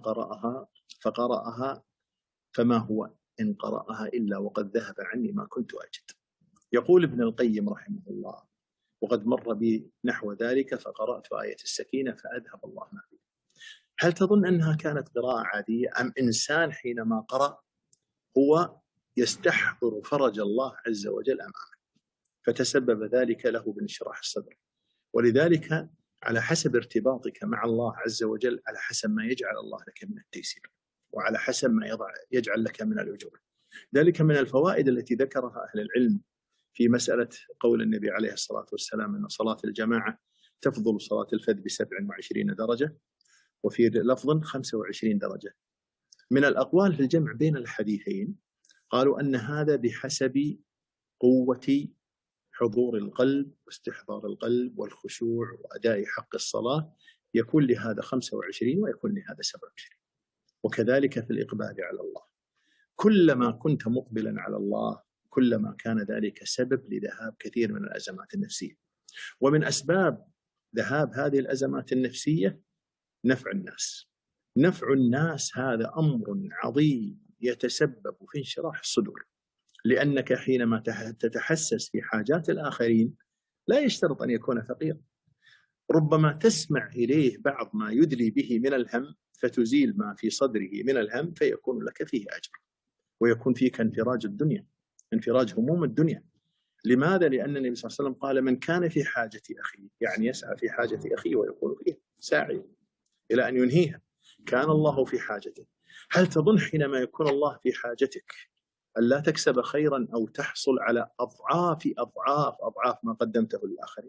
فقرأها فما هو إن قرأها إلا وقد ذهب عني ما كنت أجد. يقول ابن القيم رحمه الله وقد مر بي نحو ذلك فقرأت آية السكينة فأذهب الله ما بي. هل تظن أنها كانت قراءة عادية أم إنسان حينما قرأ هو يستحضر فرج الله عز وجل أمامه فتسبب ذلك له بانشراح الصدر؟ ولذلك على حسب ارتباطك مع الله عز وجل على حسب ما يجعل الله لك من التيسير وعلى حسب ما يجعل لك من الأجور. ذلك من الفوائد التي ذكرها أهل العلم في مسألة قول النبي عليه الصلاة والسلام أن صلاة الجماعة تفضل صلاة الفذ ب27 درجة وفي لفظ 25 درجة. من الأقوال في الجمع بين الحديثين قالوا أن هذا بحسب قوة حضور القلب واستحضار القلب والخشوع وأداء حق الصلاة، يكون لهذا 25 ويكون لهذا 27. وكذلك في الإقبال على الله، كلما كنت مقبلا على الله كلما كان ذلك سبب لذهاب كثير من الأزمات النفسية. ومن أسباب ذهاب هذه الأزمات النفسية نفع الناس. نفع الناس هذا أمر عظيم يتسبب في انشراح الصدور، لأنك حينما تتحسس في حاجات الآخرين لا يشترط أن يكون فقيرا، ربما تسمع إليه بعض ما يدلي به من الهم فتزيل ما في صدره من الهم فيكون لك فيه أجر ويكون فيك انفراج الدنيا، انفراج هموم الدنيا. لماذا؟ لأن النبي صلى الله عليه وسلم قال من كان في حاجة أخيه، يعني يسعى في حاجة أخيه ويقول فيها ساعي إلى أن ينهيها، كان الله في حاجته. هل تظن حينما يكون الله في حاجتك أن لا تكسب خيرا أو تحصل على أضعاف ما قدمته للآخرين؟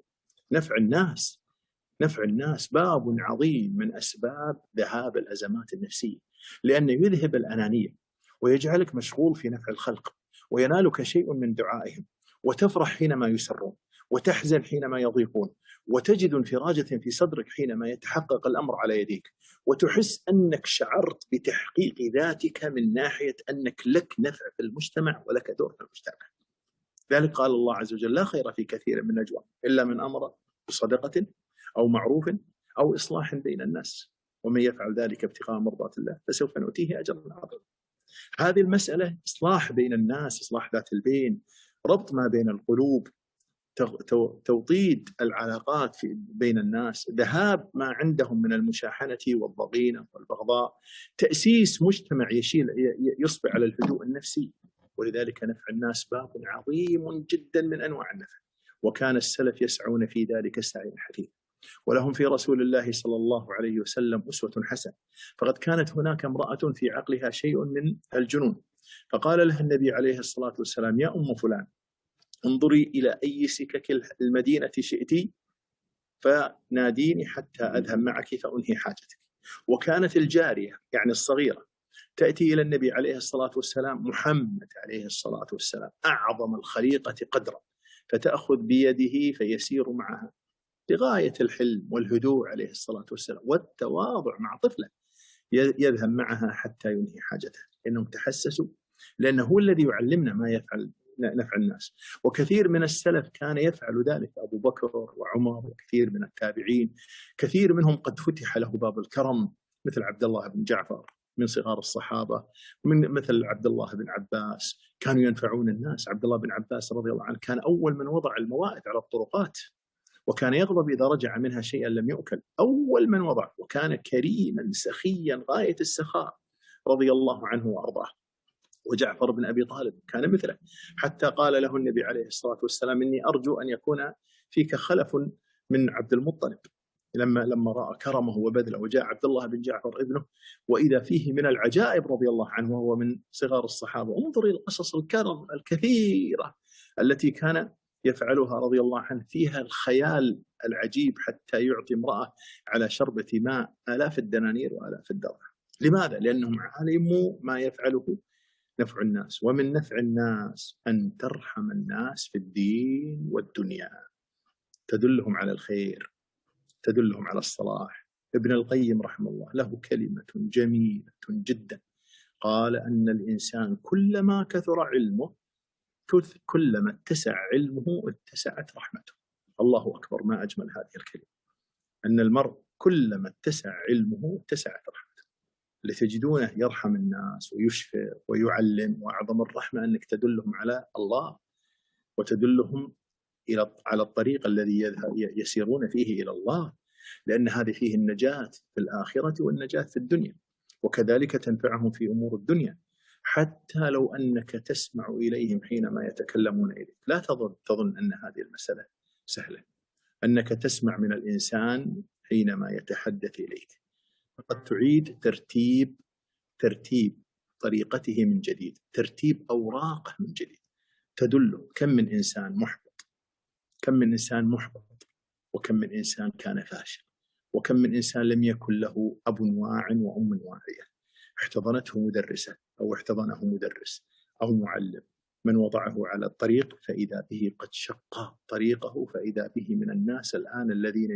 نفع الناس باب عظيم من أسباب ذهاب الأزمات النفسية، لأنه يذهب الأنانية ويجعلك مشغول في نفع الخلق وينالك شيء من دعائهم، وتفرح حينما يسرون وتحزن حينما يضيقون، وتجد انفراجة في صدرك حينما يتحقق الأمر على يديك، وتحس أنك شعرت بتحقيق ذاتك من ناحية أنك لك نفع في المجتمع ولك دور في المجتمع. ذلك قال الله عز وجل لا خير في كثير من نجوى إلا من أمر بصدقة أو معروف أو إصلاح بين الناس ومن يفعل ذلك ابتغاء مرضات الله فسوف نؤتيه أجرا عظيما. هذه المسألة إصلاح بين الناس، إصلاح ذات البين، ربط ما بين القلوب، توطيد العلاقات بين الناس، ذهاب ما عندهم من المشاحنة والضغينة والبغضاء، تأسيس مجتمع يصبح على الهدوء النفسي. ولذلك نفع الناس باب عظيم جدا من أنواع النفع، وكان السلف يسعون في ذلك سعي حثيث، ولهم في رسول الله صلى الله عليه وسلم أسوة حسنة. فقد كانت هناك امرأة في عقلها شيء من الجنون، فقال لها النبي عليه الصلاة والسلام يا أم فلان انظري إلى أي سكك المدينة شئتي فناديني حتى أذهب معك فأنهي حاجتك. وكانت الجارية يعني الصغيرة تأتي إلى النبي عليه الصلاة والسلام محمد عليه الصلاة والسلام أعظم الخليقة قدرا، فتأخذ بيده فيسير معها بغاية الحلم والهدوء عليه الصلاة والسلام والتواضع مع طفله، يذهب معها حتى ينهي حاجته، إنهم تحسسوا، لأنه هو الذي يعلمنا ما يفعل نفع الناس. وكثير من السلف كان يفعل ذلك، أبو بكر وعمر وكثير من التابعين، كثير منهم قد فتح له باب الكرم مثل عبد الله بن جعفر من صغار الصحابة، مثل عبد الله بن عباس، كانوا ينفعون الناس. عبد الله بن عباس رضي الله عنه كان أول من وضع الموائد على الطرقات وكان يغضب إذا رجع منها شيئا لم يؤكل، أول من وضع، وكان كريما سخيا غاية السخاء رضي الله عنه وأرضاه. وجعفر بن أبي طالب كان مثله، حتى قال له النبي عليه الصلاة والسلام: إني أرجو أن يكون فيك خلف من عبد المطلب، لما رأى كرمه وبذله. وجاء عبد الله بن جعفر ابنه، وإذا فيه من العجائب رضي الله عنه، وهو من صغار الصحابة. انظر إلى القصص الكرم الكثيرة التي كان يفعلها رضي الله عنه، فيها الخيال العجيب، حتى يعطي امرأة على شربة ماء آلاف الدنانير وآلاف الدرهم. لماذا؟ لأنهم علموا ما يفعله نفع الناس، ومن نفع الناس أن ترحم الناس في الدين والدنيا، تدلهم على الخير، تدلهم على الصلاح. ابن القيم رحمه الله له كلمة جميلة جدا، قال أن الإنسان كلما كثر علمه كلما اتسع علمه اتسعت رحمته. الله أكبر، ما أجمل هذه الكلمة، أن المرء كلما اتسع علمه اتسعت رحمته. اللي تجدونه يرحم الناس ويشفق ويعلم، وأعظم الرحمة أنك تدلهم على الله، وتدلهم على الطريق الذي يسيرون فيه إلى الله، لأن هذه فيه النجاة في الآخرة والنجاة في الدنيا، وكذلك تنفعهم في أمور الدنيا. حتى لو أنك تسمع إليهم حينما يتكلمون إليك، لا تظن أن هذه المسألة سهلة، أنك تسمع من الإنسان حينما يتحدث إليك، فقد تعيد ترتيب طريقته من جديد، ترتيب أوراقه من جديد، تدله كم من إنسان محبط، وكم من إنسان كان فاشل، وكم من إنسان لم يكن له أب واع وأم واعية، احتضنته مدرسة أو احتضنه مدرس أو معلم، من وضعه على الطريق فإذا به قد شق طريقه، فإذا به من الناس الآن الذين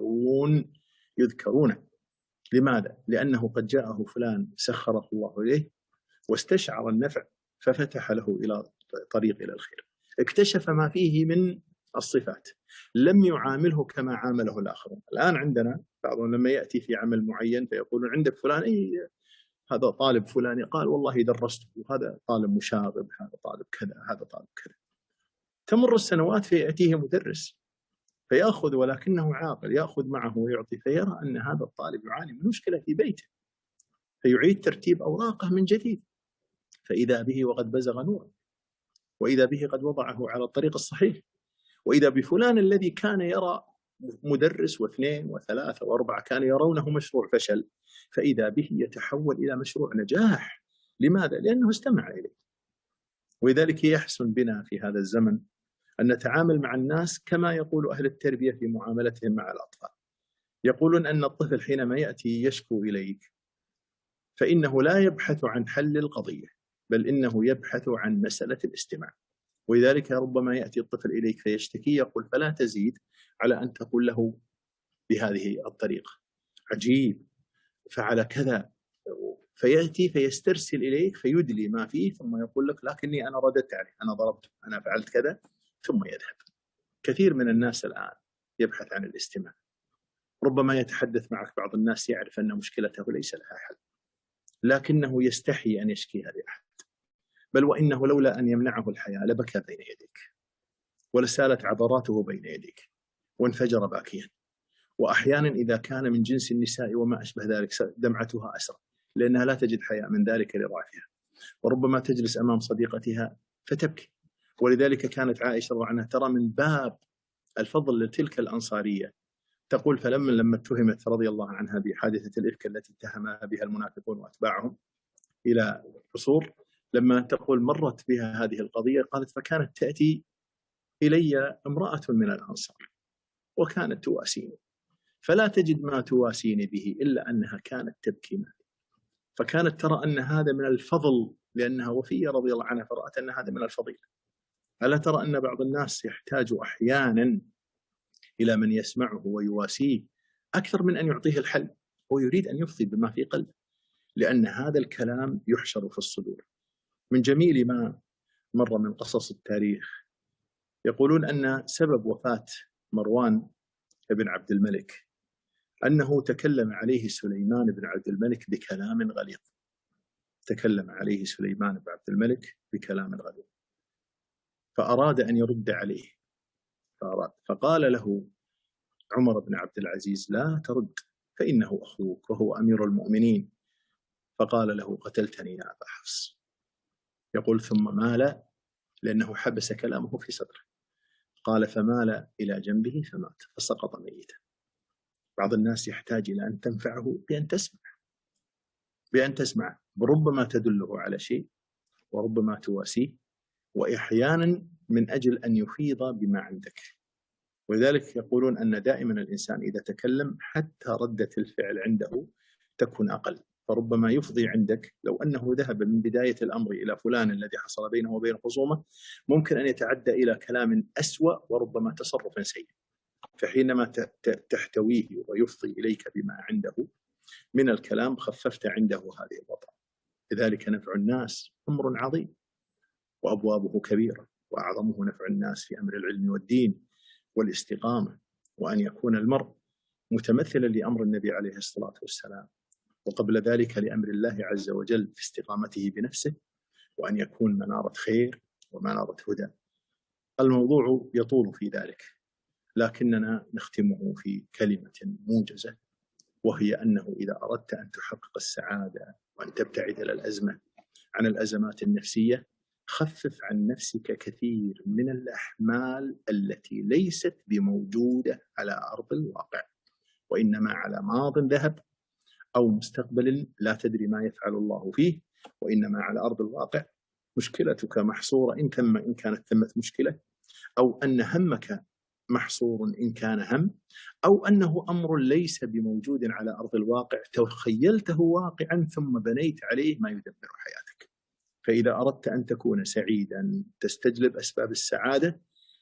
يذكرونه. لماذا؟ لأنه قد جاءه فلان سخره الله إليه واستشعر النفع، ففتح له إلى طريق إلى الخير، اكتشف ما فيه من الصفات، لم يعامله كما عامله الآخرون. الآن عندنا بعضهم لما يأتي في عمل معين فيقولون: عندك فلان، هذا طالب فلاني، قال والله درسته، وهذا طالب مشاغب، هذا طالب كذا، هذا طالب كذا. تمر السنوات فيأتيه مدرس فيأخذ، ولكنه عاقل، يأخذ معه ويعطي، فيرى أن هذا الطالب يعاني من مشكلة في بيته، فيعيد ترتيب أوراقه من جديد، فإذا به وقد بزغ نورا، وإذا به قد وضعه على الطريق الصحيح، وإذا بفلان الذي كان يرى مدرس واثنين وثلاثة وأربعة كان يرونه مشروع فشل، فإذا به يتحول إلى مشروع نجاح. لماذا؟ لأنه استمع إليه. ولذلك يحسن بنا في هذا الزمن أن نتعامل مع الناس كما يقول أهل التربية في معاملتهم مع الأطفال. يقولون أن الطفل حينما يأتي يشكو إليك فإنه لا يبحث عن حل القضية، بل إنه يبحث عن مسألة الاستماع. ولذلك ربما يأتي الطفل إليك فيشتكي، يقول: فلا تزيد على أن تقول له بهذه الطريقة، عجيب، فعل كذا، فيأتي فيسترسل إليك فيدلي ما فيه، ثم يقول لك: لكني أنا رددت عليه، أنا ضربته، أنا فعلت كذا، ثم يذهب. كثير من الناس الآن يبحث عن الاستماع. ربما يتحدث معك بعض الناس يعرف أن مشكلته ليس لها حل، لكنه يستحي أن يشكيها لأحد، بل وإنه لولا أن يمنعه الحياة لبكى بين يديك، ولسالت عبراته بين يديك، وانفجر باكيا. وأحيانا إذا كان من جنس النساء وما أشبه ذلك دمعتها أسرع، لأنها لا تجد حياء من ذلك لضعفها، وربما تجلس أمام صديقتها فتبكي. ولذلك كانت عائشة رضي الله عنها ترى من باب الفضل لتلك الأنصارية، تقول: لما اتهمت رضي الله عنها بحادثة الإفك التي اتهمها بها المنافقون وأتباعهم إلى عصور، لما تقول مرت بها هذه القضية، قالت: فكانت تأتي إلي امرأة من الأنصار وكانت تواسيني، فلا تجد ما تواسيني به إلا أنها كانت تبكي معي، فكانت ترى أن هذا من الفضل لأنها وفية رضي الله عنها، فرأت أن هذا من الفضيلة. ألا ترى أن بعض الناس يحتاج أحيانا إلى من يسمعه ويواسيه أكثر من أن يعطيه الحل، هو يريد أن يفضي بما في قلبه، لأن هذا الكلام يحشر في الصدور. من جميل ما مر من قصص التاريخ، يقولون أن سبب وفاة مروان بن عبد الملك أنه تكلم عليه سليمان بن عبد الملك بكلام غليظ، تكلم عليه سليمان بن عبد الملك بكلام غليظ، فأراد أن يرد عليه، فقال له عمر بن عبد العزيز: لا ترد فإنه أخوك وهو أمير المؤمنين. فقال له: قتلتني يا أبا حفص. يقول: ثم مال، لأنه حبس كلامه في صدره، قال: فمال إلى جنبه فمات، فسقط ميتا. بعض الناس يحتاج إلى أن تنفعه بأن تسمع، ربما تدله على شيء وربما تواسيه، وأحيانا من أجل أن يفيض بما عندك. ولذلك يقولون أن دائما الإنسان إذا تكلم حتى ردة الفعل عنده تكون أقل، فربما يفضي عندك. لو أنه ذهب من بداية الأمر إلى فلان الذي حصل بينه وبين خصومه، ممكن أن يتعدى إلى كلام أسوأ وربما تصرف سيء. فحينما تحتويه ويفضي إليك بما عنده من الكلام خففت عنده هذه الوطأ. لذلك نفع الناس أمر عظيم وأبوابه كبيرة، وأعظمه نفع الناس في أمر العلم والدين والاستقامة، وأن يكون المرء متمثلا لأمر النبي عليه الصلاة والسلام، وقبل ذلك لأمر الله عز وجل في استقامته بنفسه، وأن يكون منارة خير ومنارة هدى. الموضوع يطول في ذلك، لكننا نختمه في كلمة موجزة، وهي أنه إذا أردت أن تحقق السعادة وأن تبتعد عن الأزمات النفسية، خفف عن نفسك كثير من الأحمال التي ليست بموجودة على أرض الواقع، وإنما على ماض ذهب أو مستقبل لا تدري ما يفعل الله فيه، وإنما على أرض الواقع مشكلتك محصورة إن كانت ثمة مشكلة، أو أن همك محصور إن كان هم، أو أنه أمر ليس بموجود على أرض الواقع تخيلته واقعا ثم بنيت عليه ما يدبر حياتك. فإذا أردت أن تكون سعيدا تستجلب أسباب السعادة،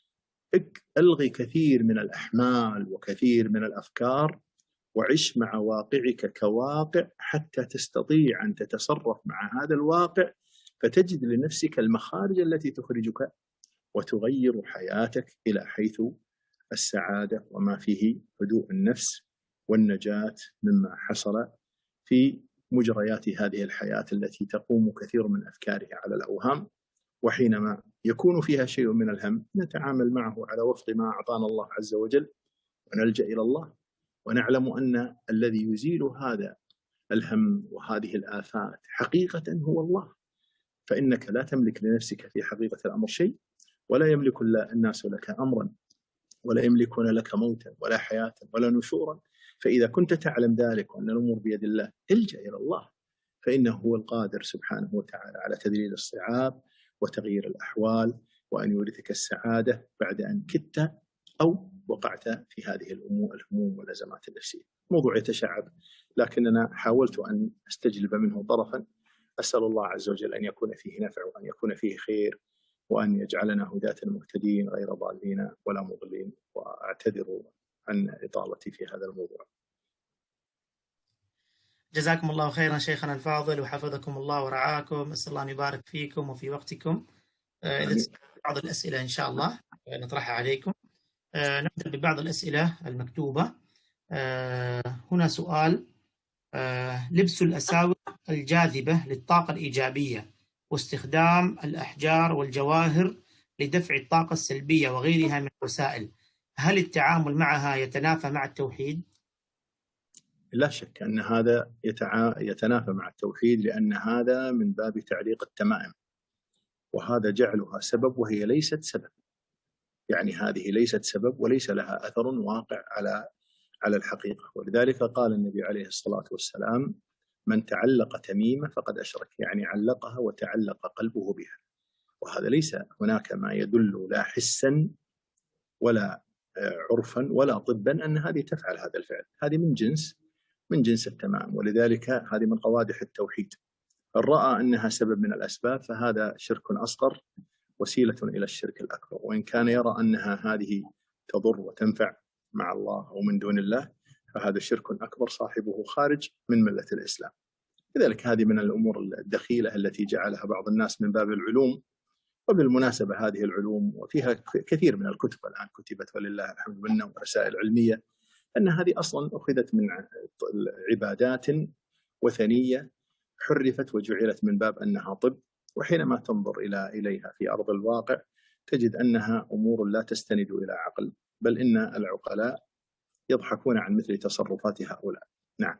ألغي كثير من الأحمال وكثير من الأفكار، وعش مع واقعك كواقع حتى تستطيع أن تتصرف مع هذا الواقع، فتجد لنفسك المخارج التي تخرجك وتغير حياتك إلى حيث السعادة وما فيه هدوء النفس والنجاة مما حصل في مجريات هذه الحياة التي تقوم كثير من أفكارها على الأوهام. وحينما يكون فيها شيء من الهم نتعامل معه على وفق ما أعطانا الله عز وجل، ونلجأ إلى الله، ونعلم أن الذي يزيل هذا الهم وهذه الآفات حقيقة هو الله. فإنك لا تملك لنفسك في حقيقة الأمر شيء، ولا يملك الناس لك أمرا، ولا يملكون لك موتا ولا حياة ولا نشورا. فإذا كنت تعلم ذلك وأن الأمور بيد الله، الجأ إلى الله، فإنه هو القادر سبحانه وتعالى على تذليل الصعاب وتغيير الأحوال، وأن يورثك السعادة بعد أن كدت أو وقعت في هذه الهموم والأزمات النفسية. موضوع يتشعب، لكننا حاولت أن أستجلب منه طرفا. أسأل الله عز وجل أن يكون فيه نفع وأن يكون فيه خير، وأن يجعلنا هداة مهتدين غير ضالين ولا مضلين. وأعتذر عن إطالتي في هذا الموضوع. جزاكم الله خيرا شيخنا الفاضل، وحفظكم الله ورعاكم. أسأل الله أن يبارك فيكم وفي وقتكم. إذا بعض الأسئلة إن شاء الله نطرحها عليكم. نبدأ ببعض الأسئلة المكتوبة. هنا سؤال: لبس الأساور الجاذبة للطاقة الإيجابية واستخدام الأحجار والجواهر لدفع الطاقة السلبية وغيرها من الوسائل، هل التعامل معها يتنافى مع التوحيد؟ لا شك أن هذا يتنافى مع التوحيد، لأن هذا من باب تعليق التمائم، وهذا جعلها سبب وهي ليست سبب. يعني هذه ليست سبب وليس لها أثر واقع على الحقيقة. ولذلك قال النبي عليه الصلاة والسلام: من تعلق تميمة فقد أشرك، يعني علقها وتعلق قلبه بها. وهذا ليس هناك ما يدل لا حسا ولا عرفا ولا طبا أن هذه تفعل هذا الفعل. هذه من جنس التمام، ولذلك هذه من قوادح التوحيد. إن رأى أنها سبب من الأسباب فهذا شرك أصغر وسيلة إلى الشرك الأكبر، وإن كان يرى أنها هذه تضر وتنفع مع الله أو من دون الله فهذا شرك أكبر صاحبه خارج من ملة الإسلام. لذلك هذه من الأمور الدخيلة التي جعلها بعض الناس من باب العلوم. وبالمناسبة هذه العلوم وفيها كثير من الكتب الآن كتبت ولله الحمد منا، ورسائل علمية، أن هذه أصلا أخذت من عبادات وثنية حرفت وجعلت من باب أنها طب، وحينما تنظر إليها في أرض الواقع تجد أنها أمور لا تستند إلى عقل، بل إن العقلاء يضحكون عن مثل تصرفات هؤلاء. نعم.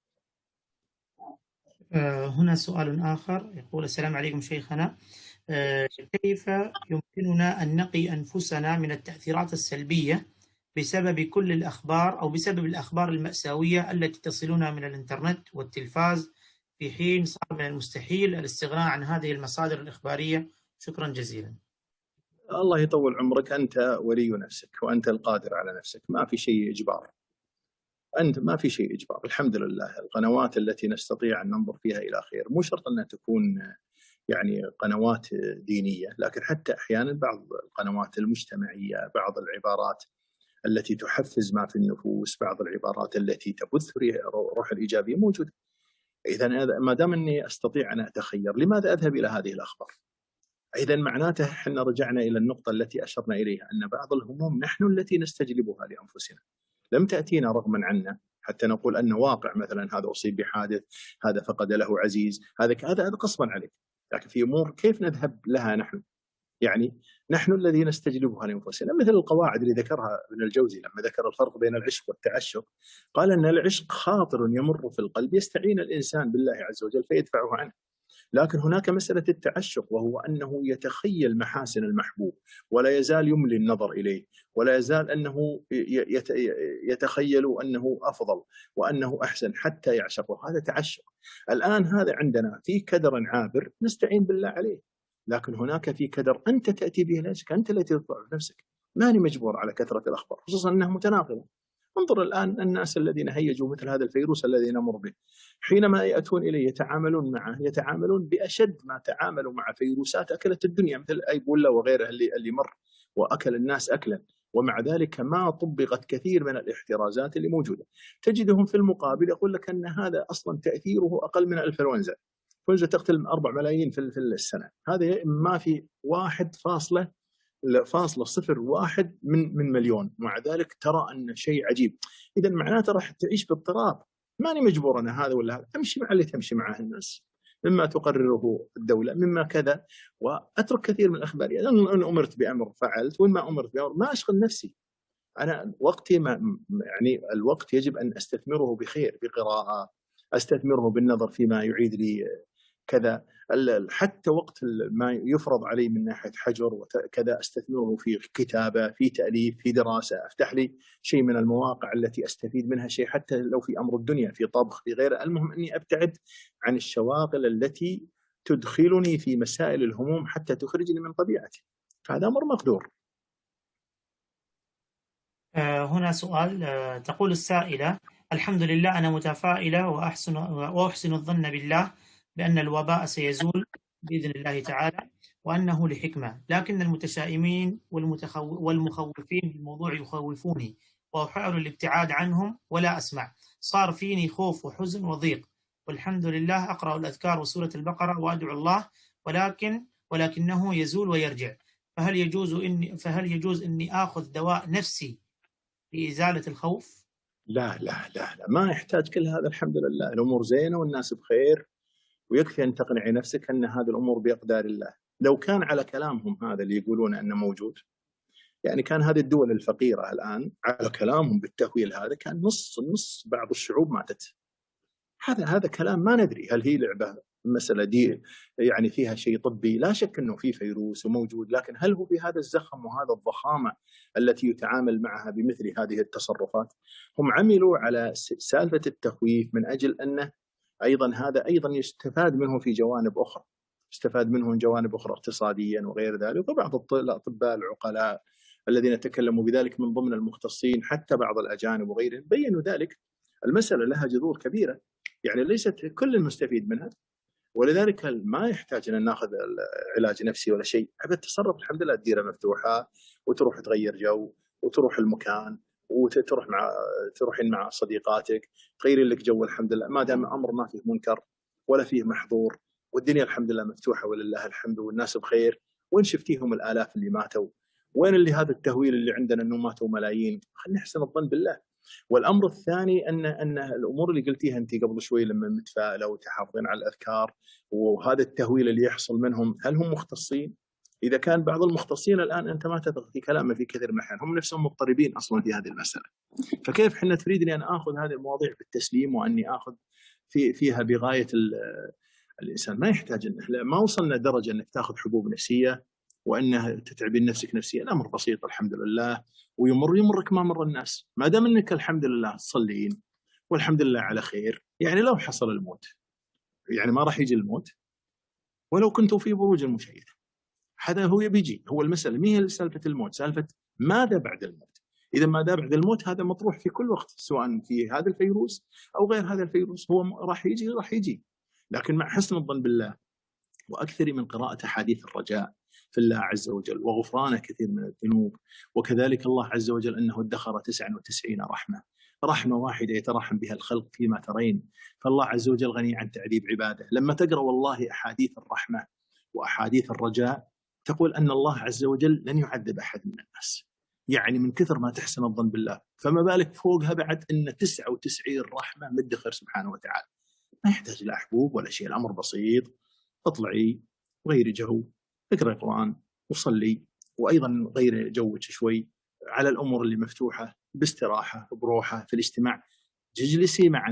هنا سؤال آخر يقول: السلام عليكم شيخنا، كيف يمكننا أن نقي أنفسنا من التأثيرات السلبية بسبب كل الأخبار أو بسبب الأخبار المأساوية التي تصلنا من الإنترنت والتلفاز، في حين صار من المستحيل الاستغناء عن هذه المصادر الإخبارية؟ شكرا جزيلا. الله يطول عمرك، أنت ولي نفسك وأنت القادر على نفسك، ما في شيء إجبار. أنت ما في شيء إجبار، الحمد لله. القنوات التي نستطيع أن ننظر فيها إلى خير، مو شرط أنها تكون يعني قنوات دينية، لكن حتى أحيانا بعض القنوات المجتمعية، بعض العبارات التي تحفز ما في النفوس، بعض العبارات التي تبث روح الإيجابية موجودة. إذا ما دام أني أستطيع أن أتخير، لماذا أذهب إلى هذه الأخبار؟ إذا معناته احنا رجعنا إلى النقطة التي أشرنا إليها، أن بعض الهموم نحن التي نستجلبها لأنفسنا، لم تأتينا رغما عنا حتى نقول أن واقع مثلا هذا أصيب بحادث، هذا فقد له عزيز، هذا قصبا عليك. لكن في أمور كيف نذهب لها نحن؟ يعني نحن الذي نستجلبها لأنفسنا، مثل القواعد اللي ذكرها ابن الجوزي لما ذكر الفرق بين العشق والتعشق. قال أن العشق خاطر يمر في القلب يستعين الإنسان بالله عز وجل فيدفعه عنه، لكن هناك مسألة التعشق، وهو أنه يتخيل محاسن المحبوب ولا يزال يملي النظر إليه، ولا يزال أنه يتخيل أنه أفضل وأنه أحسن حتى يعشقه. هذا تعشق. الآن هذا عندنا في كدر عابر نستعين بالله عليه، لكن هناك في كدر أنت تأتي به نفسك، أنت التي تطلع بنفسك. ماني مجبور على كثرة الأخبار، خصوصا أنها متناقضة. انظر الآن الناس الذين هيجوا مثل هذا الفيروس الذي نمر به، حينما يأتون إليه يتعاملون معه، يتعاملون بأشد ما تعاملوا مع فيروسات أكلت الدنيا مثل أيبولا وغيرها اللي مر وأكل الناس أكلا، ومع ذلك ما طبقت كثير من الاحترازات اللي موجودة. تجدهم في المقابل يقول لك أن هذا أصلا تأثيره أقل من الإنفلونزا. الإنفلونزا تقتل 4 ملايين في السنة، هذا ما في 1.01 من مليون، مع ذلك ترى أن شيء عجيب. إذا معناته راح تعيش باضطراب. ماني مجبور أنا هذا ولا هذا، أمشي مع اللي تمشي معه الناس، مما تقرره الدولة، مما كذا، وأترك كثير من الأخبار. يعني إن أمرت بأمر فعلت، وإن ما أمرت بأمر ما أشغل نفسي. أنا وقتي يعني الوقت يجب أن أستثمره بخير، بقراءة، أستثمره بالنظر فيما يعيد لي كذا. حتى وقت ما يفرض علي من ناحية حجر وكذا أستثمره في كتابة، في تأليف، في دراسة، أفتح لي شيء من المواقع التي أستفيد منها شيء، حتى لو في أمر الدنيا، في طبخ، في غيره. المهم أني أبتعد عن الشواغل التي تدخلني في مسائل الهموم حتى تخرجني من طبيعتي، فهذا أمر مقدور. هنا سؤال، تقول السائلة: الحمد لله أنا متفائلة وأحسن الظن بالله بأن الوباء سيزول بإذن الله تعالى وأنه لحكمة، لكن المتشائمين والمخوفين بالموضوع يخوفوني وأحاول الابتعاد عنهم ولا أسمع. صار فيني خوف وحزن وضيق، والحمد لله أقرأ الأذكار وسورة البقرة وأدعو الله، ولكنه يزول ويرجع. فهل يجوز إني آخذ دواء نفسي لإزالة الخوف؟ لا لا لا لا، ما يحتاج كل هذا. الحمد لله الأمور زينة والناس بخير، ويكفي أن تقنعي نفسك أن هذه الأمور بأقدار الله. لو كان على كلامهم هذا اللي يقولون أنه موجود، يعني كان هذه الدول الفقيرة الآن على كلامهم بالتهويل هذا كان نص بعض الشعوب ماتت. هذا كلام ما ندري هل هي لعبة، مسألة دي يعني فيها شيء طبي. لا شك أنه في فيروس وموجود، لكن هل هو بهذا الزخم وهذا الضخامة التي يتعامل معها بمثل هذه التصرفات؟ هم عملوا على سالفة التخويف من أجل أنه أيضا هذا أيضا يستفاد منه في جوانب أخرى، يستفاد منه من جوانب أخرى اقتصاديا وغير ذلك. وبعض الأطباء العقلاء الذين تكلموا بذلك من ضمن المختصين، حتى بعض الأجانب وغيرهم، بيّنوا ذلك. المسألة لها جذور كبيرة، يعني ليست كل المستفيد منها، ولذلك ما يحتاج أن ناخذ علاج نفسي ولا شيء. التصرف الحمد لله الديرة مفتوحة، وتروح تغير جو، وتروح المكان، تروحين مع صديقاتك، تغيرين لك جو. الحمد لله ما دام أمر ما فيه منكر ولا فيه محظور، والدنيا الحمد لله مفتوحة ولله الحمد، والناس بخير. وين شفتيهم الآلاف اللي ماتوا؟ وين اللي هذا التهويل اللي عندنا أنه ماتوا ملايين؟ خلينا نحسن الظن بالله. والأمر الثاني أن الأمور اللي قلتيها أنت قبل شوي لما متفائلة وتحافظين على الأذكار، وهذا التهويل اللي يحصل منهم، هل هم مختصين؟ إذا كان بعض المختصين الآن أنت ما تثق في كلامه في كثير من الأحيان، هم نفسهم مضطربين أصلا في هذه المسألة. فكيف حنا تريدني أن آخذ هذه المواضيع بالتسليم وأني آخذ فيها بغاية الإنسان؟ ما يحتاج أنه، ما وصلنا درجة أنك تأخذ حبوب نفسية وأنها تتعبين نفسك نفسيا. الأمر بسيط الحمد لله، ويمرك ما مر الناس، ما دام أنك الحمد لله تصلين والحمد لله على خير. يعني لو حصل الموت، يعني ما راح يجي الموت ولو كنتوا في بروج المشيدة، هذا هو بيجي. هو المسألة ما هي سالفة الموت، سالفة ماذا بعد الموت. إذا ماذا بعد الموت هذا مطروح في كل وقت، سواء في هذا الفيروس أو غير هذا الفيروس، هو راح يجي. لكن مع حسن الظن بالله وأكثر من قراءة أحاديث الرجاء في الله عز وجل وغفران كثير من الذنوب، وكذلك الله عز وجل أنه ادخر 99 رحمة واحدة يترحم بها الخلق فيما ترين. فالله عز وجل غني عن تعذيب عباده. لما تقرأ والله أحاديث الرحمة وأحاديث الرجاء تقول أن الله عز وجل لن يعذب أحد من الناس، يعني من كثر ما تحسن الظن بالله. فما بالك فوقها بعد أن 99 رحمة مدخر سبحانه وتعالى. ما يحتاج لا حبوب ولا شيء، الأمر بسيط. اطلعي غيري جو، اقرأ القرآن وصلي، وأيضا غير جوك شوي على الأمور اللي مفتوحة باستراحة بروحة في الاجتماع. تجلسي مع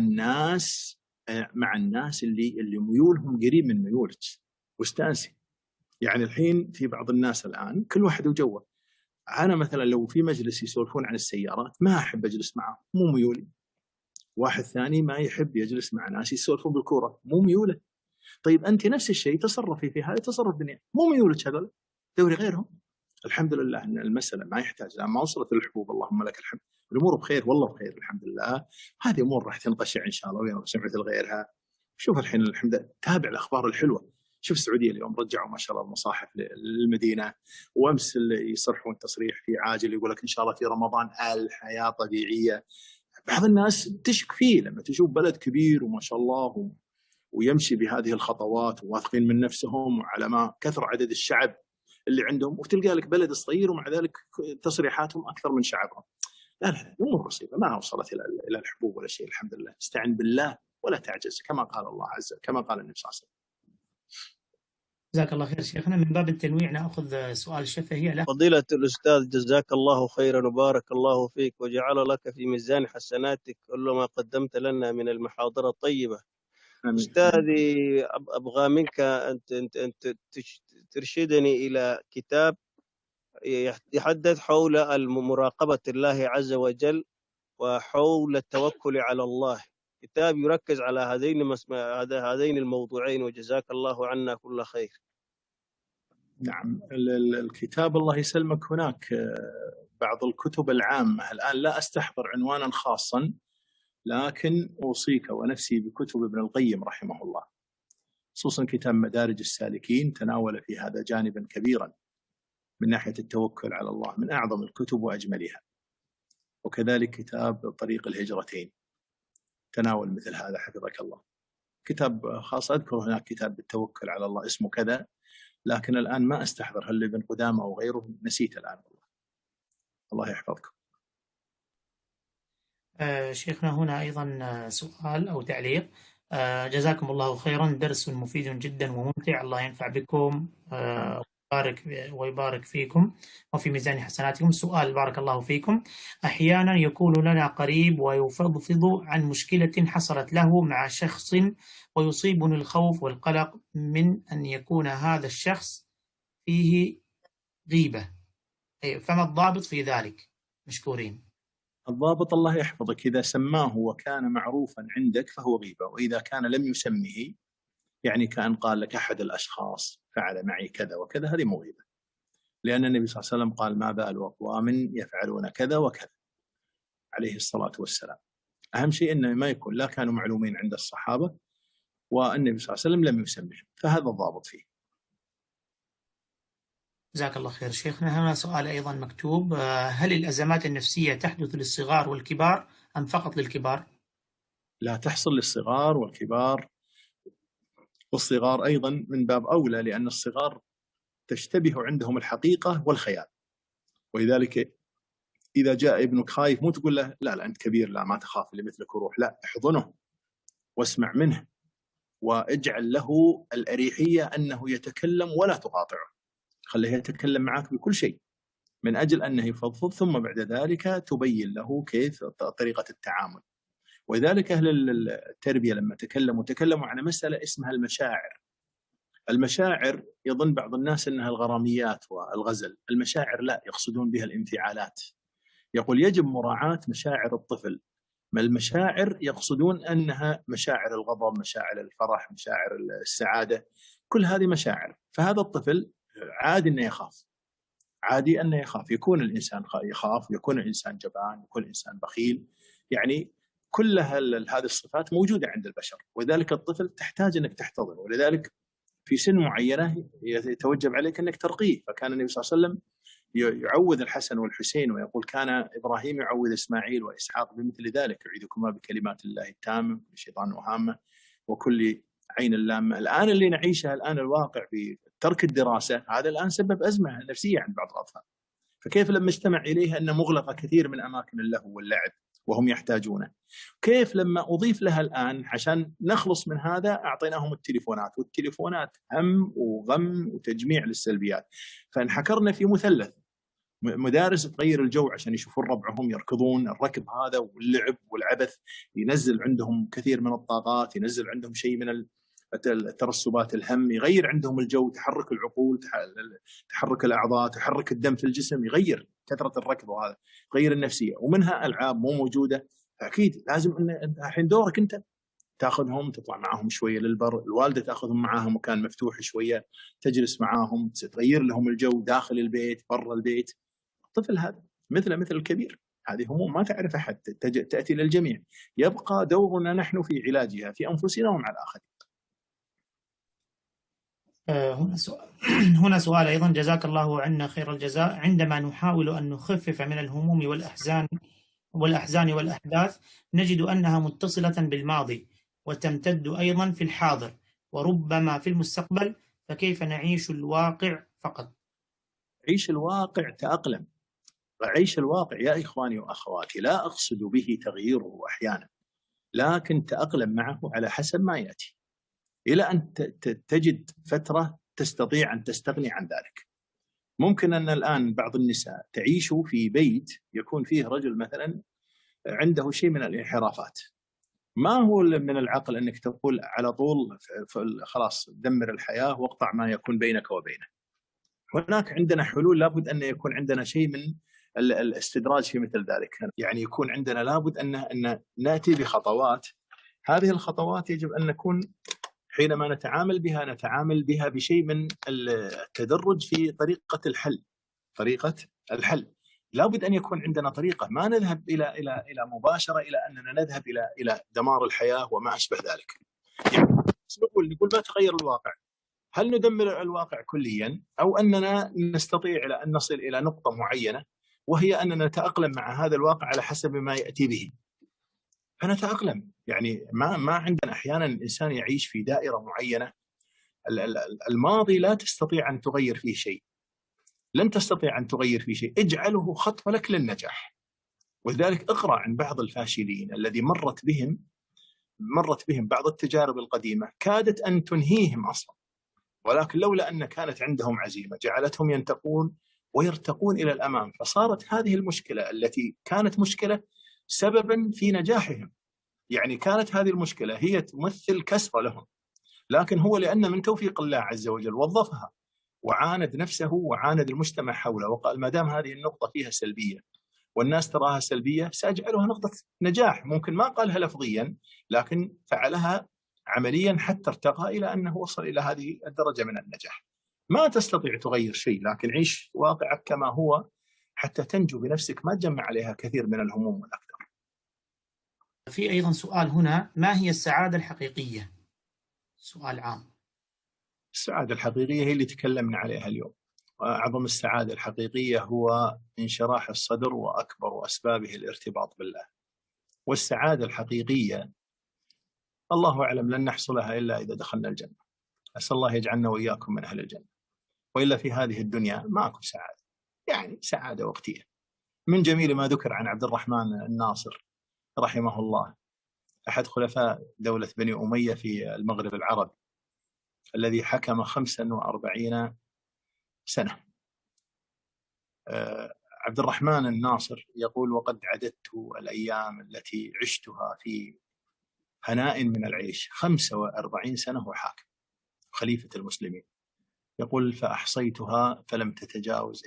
الناس اللي ميولهم قريب من ميولك واستانسي. يعني الحين في بعض الناس الآن كل واحد وجوه. أنا مثلا لو في مجلس يسولفون عن السيارات ما أحب أجلس معه، مو ميولي. واحد ثاني ما يحب يجلس مع ناس يسولفون بالكورة، مو ميوله. طيب أنت نفس الشيء تصرفي في هذا تصرف دنيا، مو ميولك هذول، دوري غيرهم. الحمد لله أن المسألة ما يحتاج، ما وصلت الحبوب اللهم لك الحمد، الأمور بخير والله بخير الحمد لله. هذه أمور راح تنقشع إن شاء الله وينقشع مثل غيرها. شوف الحين الحمد لله تابع الأخبار الحلوة. شوف السعودية اليوم رجعوا ما شاء الله المصاحف للمدينة، وأمس اللي يصرحون تصريح في عاجل يقول لك إن شاء الله في رمضان الحياة طبيعية. بعض الناس تشك فيه لما تشوف بلد كبير وما شاء الله ويمشي بهذه الخطوات وواثقين من نفسهم وعلى ما كثر عدد الشعب اللي عندهم، وتلقى لك بلد صغير ومع ذلك تصريحاتهم أكثر من شعبهم. لا الأمور بسيطة، ما وصلت إلى الحبوب ولا شيء الحمد لله. استعن بالله ولا تعجز كما قال الله عز وجل، كما قال النبي صلى الله عليه وسلم. جزاك الله خير شيخنا. من باب التنويع نأخذ سؤال شفهي له. فضيلة الأستاذ جزاك الله خيرا وبارك الله فيك وجعل لك في ميزان حسناتك كل ما قدمت لنا من المحاضرة الطيبة. أستاذي أبغى منك أن ترشدني إلى كتاب يتحدث حول مراقبة الله عز وجل وحول التوكل على الله، كتاب يركز على هذين الموضوعين، وجزاك الله عنا كل خير. نعم الكتاب الله يسلمك هناك بعض الكتب العامة الآن لا أستحضر عنوانا خاصا، لكن أوصيك ونفسي بكتب ابن القيم رحمه الله، خصوصا كتاب مدارج السالكين تناول في هذا جانبا كبيرا من ناحية التوكل على الله، من أعظم الكتب وأجملها. وكذلك كتاب طريق الهجرتين تناول مثل هذا حفظك الله. كتاب خاص أذكر هناك كتاب بالتوكل على الله اسمه كذا، لكن الآن ما أستحضر هل ابن قدامة أو غيره، نسيت الآن والله. الله يحفظكم. شيخنا هنا أيضا سؤال أو تعليق. جزاكم الله خيرا، درس مفيد جدا وممتع، الله ينفع بكم ويبارك فيكم وفي ميزان حسناتكم. سؤال بارك الله فيكم: أحيانا يكون لنا قريب ويفضفض عن مشكلة حصلت له مع شخص ويصيبني الخوف والقلق من أن يكون هذا الشخص فيه غيبة، فما الضابط في ذلك؟ مشكورين. الضابط الله يحفظك إذا سماه وكان معروفا عندك فهو غيبة، وإذا كان لم يسمه يعني كأن قال لك أحد الأشخاص فعل معي كذا وكذا، هذه مو غيبة، لأن النبي صلى الله عليه وسلم قال ما بال أقوام يفعلون كذا وكذا عليه الصلاة والسلام. أهم شيء أنه ما يكون لا كانوا معلومين عند الصحابة والنبي صلى الله عليه وسلم لم يسمهم، فهذا الضابط فيه. جزاك الله خير شيخنا. هنا سؤال أيضا مكتوب: هل الأزمات النفسية تحدث للصغار والكبار أم فقط للكبار؟ لا، تحصل للصغار والكبار، والصغار أيضا من باب أولى، لأن الصغار تشتبه عندهم الحقيقة والخيال، ولذلك إذا جاء ابنك خايف مو تقول له لا أنت كبير لا ما تخاف اللي مثلك وروح، لا، احضنه واسمع منه واجعل له الأريحية أنه يتكلم ولا تقاطعه. خليه يتكلم معك بكل شيء من أجل أنه يفضفض، ثم بعد ذلك تبين له كيف طريقة التعامل. ولذلك أهل التربية لما تكلموا عن مسألة اسمها المشاعر. المشاعر يظن بعض الناس أنها الغراميات والغزل، المشاعر لا، يقصدون بها الانفعالات. يقول يجب مراعاة مشاعر الطفل. ما المشاعر يقصدون أنها مشاعر الغضب، مشاعر الفرح، مشاعر السعادة، كل هذه مشاعر. فهذا الطفل عادي أنه يخاف، عادي أنه يخاف، يكون الإنسان يخاف، يكون الإنسان جبان، يكون الإنسان بخيل، يعني كل هذه الصفات موجودة عند البشر. ولذلك الطفل تحتاج أنك تحتضنه، ولذلك في سن معينة يتوجب عليك أنك ترقيه. فكان النبي صلى الله عليه وسلم يعوذ الحسن والحسين ويقول كان إبراهيم يعوذ إسماعيل وإسحاق بمثل ذلك، يعيذكما بكلمات الله التامة من الشيطان وهامة وكل عين لامة. الآن اللي نعيشه الآن الواقع بترك الدراسة، هذا الآن سبب أزمة نفسية عند بعض الأطفال. فكيف لما اجتمع إليها أن مغلقة كثير من أماكن اللهو واللعب وهم يحتاجونه، كيف لما أضيف لها الآن عشان نخلص من هذا أعطيناهم التليفونات، والتليفونات هم وغم وتجميع للسلبيات. فانحكرنا في مثلث، مدارس تغير الجو عشان يشوفون ربعهم يركضون، الركض هذا واللعب والعبث ينزل عندهم كثير من الطاقات، ينزل عندهم شيء من الترسبات، الهم، يغير عندهم الجو، تحرك العقول، تحرك الأعضاء، تحرك الدم في الجسم، يغير كثرة الركض، وهذا يغير النفسية. ومنها ألعاب مو موجودة، فأكيد لازم أن الحين دورك أنت تأخذهم تطلع معهم شوية للبر، الوالدة تأخذهم معاها مكان مفتوح شوية، تجلس معاهم، تغير لهم الجو داخل البيت برا البيت. الطفل هذا مثل الكبير، هذه هموم ما تعرف أحد، تأتي للجميع. يبقى دورنا نحن في علاجها في أنفسنا ومع الآخرين. هنا سؤال أيضا، جزاك الله عنا خير الجزاء. عندما نحاول أن نخفف من الهموم والأحزان والأحداث نجد أنها متصلة بالماضي وتمتد أيضا في الحاضر وربما في المستقبل، فكيف نعيش الواقع فقط؟ عيش الواقع، تأقلم. عيش الواقع يا إخواني وأخواتي لا أقصد به تغييره أحيانا، لكن تأقلم معه على حسب ما يأتي، إلى أن تجد فترة تستطيع أن تستغني عن ذلك. ممكن أن الآن بعض النساء تعيش في بيت يكون فيه رجل مثلا عنده شيء من الانحرافات، ما هو من العقل أنك تقول على طول خلاص دمر الحياة واقطع ما يكون بينك وبينه. هناك عندنا حلول، لابد أن يكون عندنا شيء من الاستدراج في مثل ذلك، يعني يكون عندنا لابد أن نأتي بخطوات. هذه الخطوات يجب أن نكون حينما نتعامل بها بشيء من التدرج في طريقة الحل. لابد أن يكون عندنا طريقة، ما نذهب إلى مباشرة إلى أننا نذهب إلى دمار الحياة وما أشبه ذلك. يعني نقول ما تغير الواقع، هل ندمر الواقع كليا أو أننا نستطيع إلى أن نصل إلى نقطة معينة وهي أننا نتأقلم مع هذا الواقع على حسب ما يأتي به، فنتأقلم. يعني ما عندنا أحيانا الإنسان يعيش في دائرة معينة، الماضي لا تستطيع أن تغير فيه شيء، لن تستطيع أن تغير فيه شيء، اجعله خطوة لك للنجاح. ولذلك اقرأ عن بعض الفاشلين الذي مرت بهم بعض التجارب القديمة كادت أن تنهيهم أصلا، ولكن لولا أن كانت عندهم عزيمة جعلتهم ينتقون ويرتقون إلى الأمام، فصارت هذه المشكلة التي كانت مشكلة سببا في نجاحهم. يعني كانت هذه المشكلة هي تمثل كسرة لهم، لكن هو لأن من توفيق الله عز وجل وظفها وعاند نفسه وعاند المجتمع حوله وقال ما دام هذه النقطة فيها سلبية والناس تراها سلبية سأجعلها نقطة نجاح. ممكن ما قالها لفظيا لكن فعلها عمليا حتى ارتقى إلى أنه وصل إلى هذه الدرجة من النجاح. ما تستطيع تغير شيء، لكن عيش واقعك كما هو حتى تنجو بنفسك، ما تجمع عليها كثير من الهموم والأكثر. في أيضا سؤال هنا، ما هي السعادة الحقيقية؟ سؤال عام. السعادة الحقيقية هي اللي تكلمنا عليها اليوم، وأعظم السعادة الحقيقية هو انشراح الصدر وأكبر أسبابه الارتباط بالله. والسعادة الحقيقية الله أعلم لن نحصلها إلا إذا دخلنا الجنة، أسأل الله يجعلنا وإياكم من أهل الجنة. وإلا في هذه الدنيا ماكو سعادة، يعني سعادة وقتية. من جميل ما ذكر عن عبد الرحمن الناصر رحمه الله، أحد خلفاء دولة بني أمية في المغرب العربي، الذي حكم 45 سنة. عبد الرحمن الناصر يقول: وقد عددت الأيام التي عشتها في هناء من العيش 45 سنة هو حاكم خليفة المسلمين. يقول: فأحصيتها فلم تتجاوز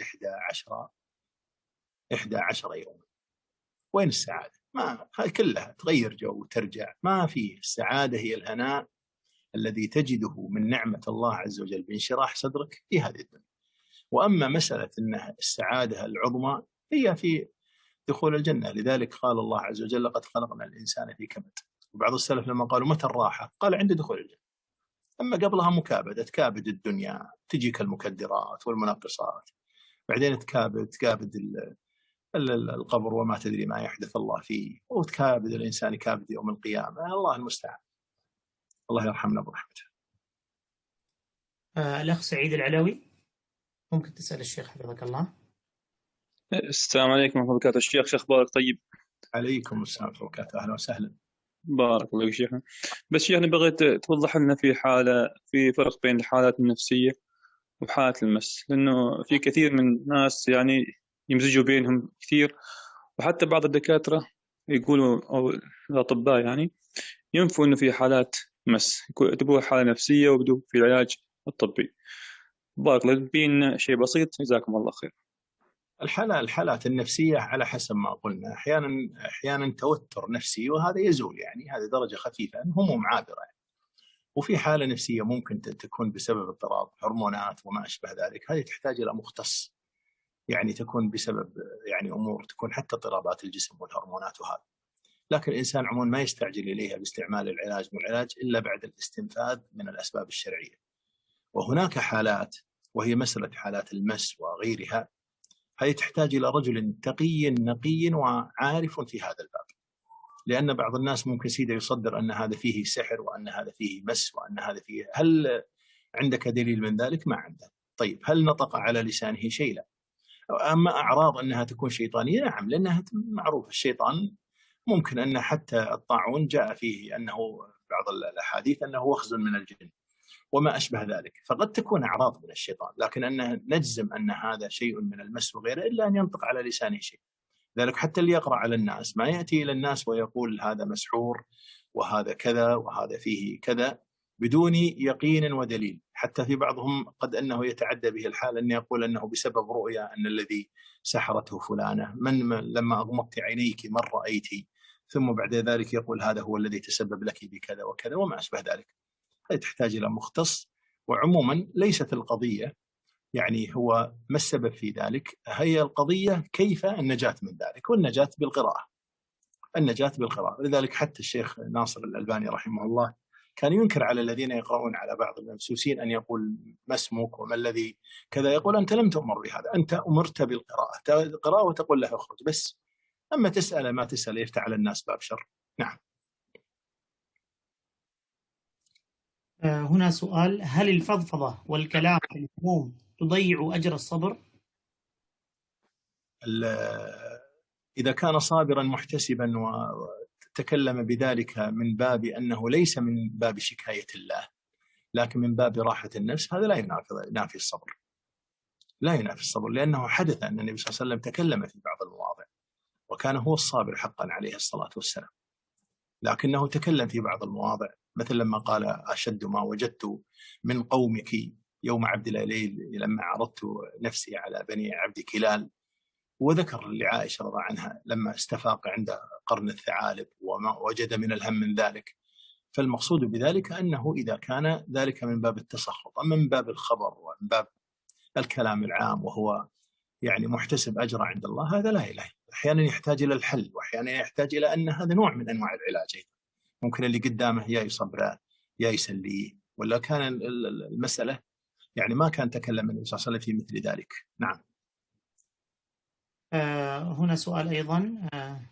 11 يوما. وين السعادة؟ ما هاي كلها تغير جو وترجع، ما فيه. السعادة هي الهناء الذي تجده من نعمة الله عز وجل بانشراح صدرك في هذه الدنيا. وأما مسألة أن السعادة العظمى هي في دخول الجنة. لذلك قال الله عز وجل: لقد خلقنا الإنسان في كبد. وبعض السلف لما قالوا متى الراحة؟ قال عند دخول الجنة. أما قبلها مكابدة، تكابد الدنيا، تجيك المكدرات والمنقصات، بعدين تكابد القبر وما تدري ما يحدث الله فيه، وتكابد الإنسان كابد يوم القيامة. الله المستعان، الله يرحمنا برحمته. الأخ سعيد العلوي، ممكن تسأل الشيخ حفظك الله. السلام عليكم ورحمة الله وبركاته. الشيخ شو أخبارك؟ طيب. عليكم السلام ورحمة الله وبركاته. أهلا وسهلا. بارك الله فيك شيخنا. بس شيخنا بغيت توضح لنا في فرق بين الحالات النفسية وحالة المس، لأنه في كثير من الناس يعني يمزجوا بينهم كثير، وحتى بعض الدكاترة يقولوا أو الأطباء يعني ينفوا إنه في حالات مس، يعتبروها حالة نفسية وبدو في العلاج الطبي. بارك الله بينا شيء بسيط، جزاكم الله خير. الحالات النفسية على حسب ما قلنا، أحيانا توتر نفسي وهذا يزول، يعني هذه درجة خفيفة، هموم عابرة. وفي حالة نفسية ممكن تكون بسبب اضطراب هرمونات وما أشبه ذلك، هذه تحتاج إلى مختص، يعني تكون بسبب يعني أمور تكون حتى اضطرابات الجسم والهرمونات وهذا. لكن الإنسان عموما ما يستعجل إليها باستعمال العلاج والعلاج إلا بعد الاستنفاذ من الأسباب الشرعية. وهناك حالات، وهي مسألة حالات المس وغيرها، هذه تحتاج إلى رجل تقي نقي وعارف في هذا الباب. لأن بعض الناس ممكن سيدة يصدر أن هذا فيه سحر وأن هذا فيه مس وأن هذا فيه، هل عندك دليل من ذلك؟ ما عنده. طيب هل نطق على لسانه شيء؟ لا. أما أعراض أنها تكون شيطانية، نعم، لأنها معروف الشيطان ممكن أن حتى الطاعون جاء فيه أنه بعض الأحاديث أنه وخز من الجن وما أشبه ذلك، فقد تكون أعراض من الشيطان، لكن أن نجزم أن هذا شيء من المس وغيره إلا أن ينطق على لسانه شيء. ذلك حتى اللي يقرأ على الناس ما يأتي إلى الناس ويقول هذا مسحور وهذا كذا وهذا فيه كذا بدون يقين ودليل. حتى في بعضهم قد أنه يتعدى به الحال أن يقول أنه بسبب رؤيا أن الذي سحرته فلانة، لما أغمضت عينيك من رأيت، ثم بعد ذلك يقول هذا هو الذي تسبب لك بكذا وكذا وما أشبه ذلك. هذه تحتاج إلى مختص. وعموما ليست القضية يعني هو ما السبب في ذلك، هي القضية كيف النجاة من ذلك، والنجاة بالقراءة، النجاة بالقراءة. لذلك حتى الشيخ ناصر الألباني رحمه الله كان ينكر على الذين يقرؤون على بعض الممسوسين أن يقول ما اسمك وما الذي كذا، يقول أنت لم تؤمر بهذا، أنت أمرت بالقراءة، القراءة وتقول له اخرج بس، أما تسأل ما تسأل يفتح على الناس باب شر. نعم. هنا سؤال: هل الفضفضة والكلام في الهموم تضيع أجر الصبر؟ إذا كان صابرا محتسبا وتكلم بذلك من باب أنه ليس من باب شكاية الله لكن من باب راحة النفس، هذا لا ينافي الصبر، لا ينافي الصبر، لأنه حدث أن النبي صلى الله عليه وسلم تكلم في بعض المواضع وكان هو الصابر حقا عليه الصلاة والسلام، لكنه تكلم في بعض المواضع، مثل لما قال أشد ما وجدت من قومك يوم عبد الليل لما عرضت نفسي على بني عبد كلال، وذكر لعائشة رضي عنها لما استفاق عند قرن الثعالب وما وجد من الهم من ذلك. فالمقصود بذلك أنه إذا كان ذلك من باب التسخط، أما من باب الخبر ومن باب الكلام العام وهو يعني محتسب أجر عند الله، هذا لا إله. أحيانا يحتاج إلى الحل، وأحيانا يحتاج إلى أن هذا نوع من أنواع العلاج. ممكن اللي قدامه يا يصبره يا يسليه، ولا كان المسألة يعني ما كان تكلم النبي صلى الله عليه وسلم في مثل ذلك. نعم. هنا سؤال أيضا،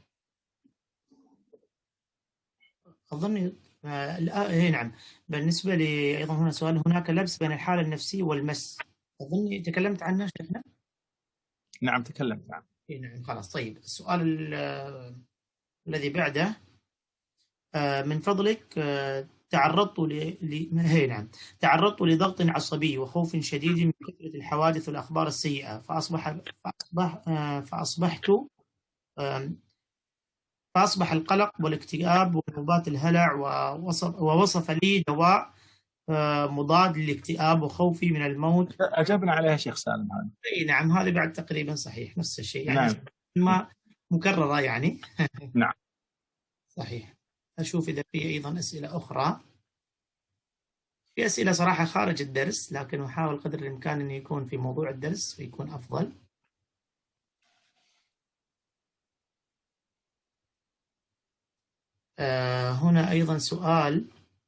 أظن نعم، بالنسبة لي أيضا هنا سؤال: هناك لبس بين الحالة النفسية والمس، أظن تكلمت عنه شيخنا. نعم تكلمت عنه. نعم خلاص. طيب السؤال الذي بعده: من فضلك تعرضت لضغط عصبي وخوف شديد من كثرة الحوادث والأخبار السيئة، فأصبح القلق والاكتئاب ونوبات الهلع، ووصف لي دواء مضاد للاكتئاب وخوفي من الموت. أجبنا عليها شيخ سالم هذا. أي نعم، هذا بعد تقريبا صحيح، نفس الشيء يعني. نعم. ما مكررة يعني. نعم صحيح. أشوف إذا في أيضا أسئلة أخرى. في أسئلة صراحة خارج الدرس، لكن أحاول قدر الإمكان أن يكون في موضوع الدرس فيكون أفضل. هنا أيضا سؤال.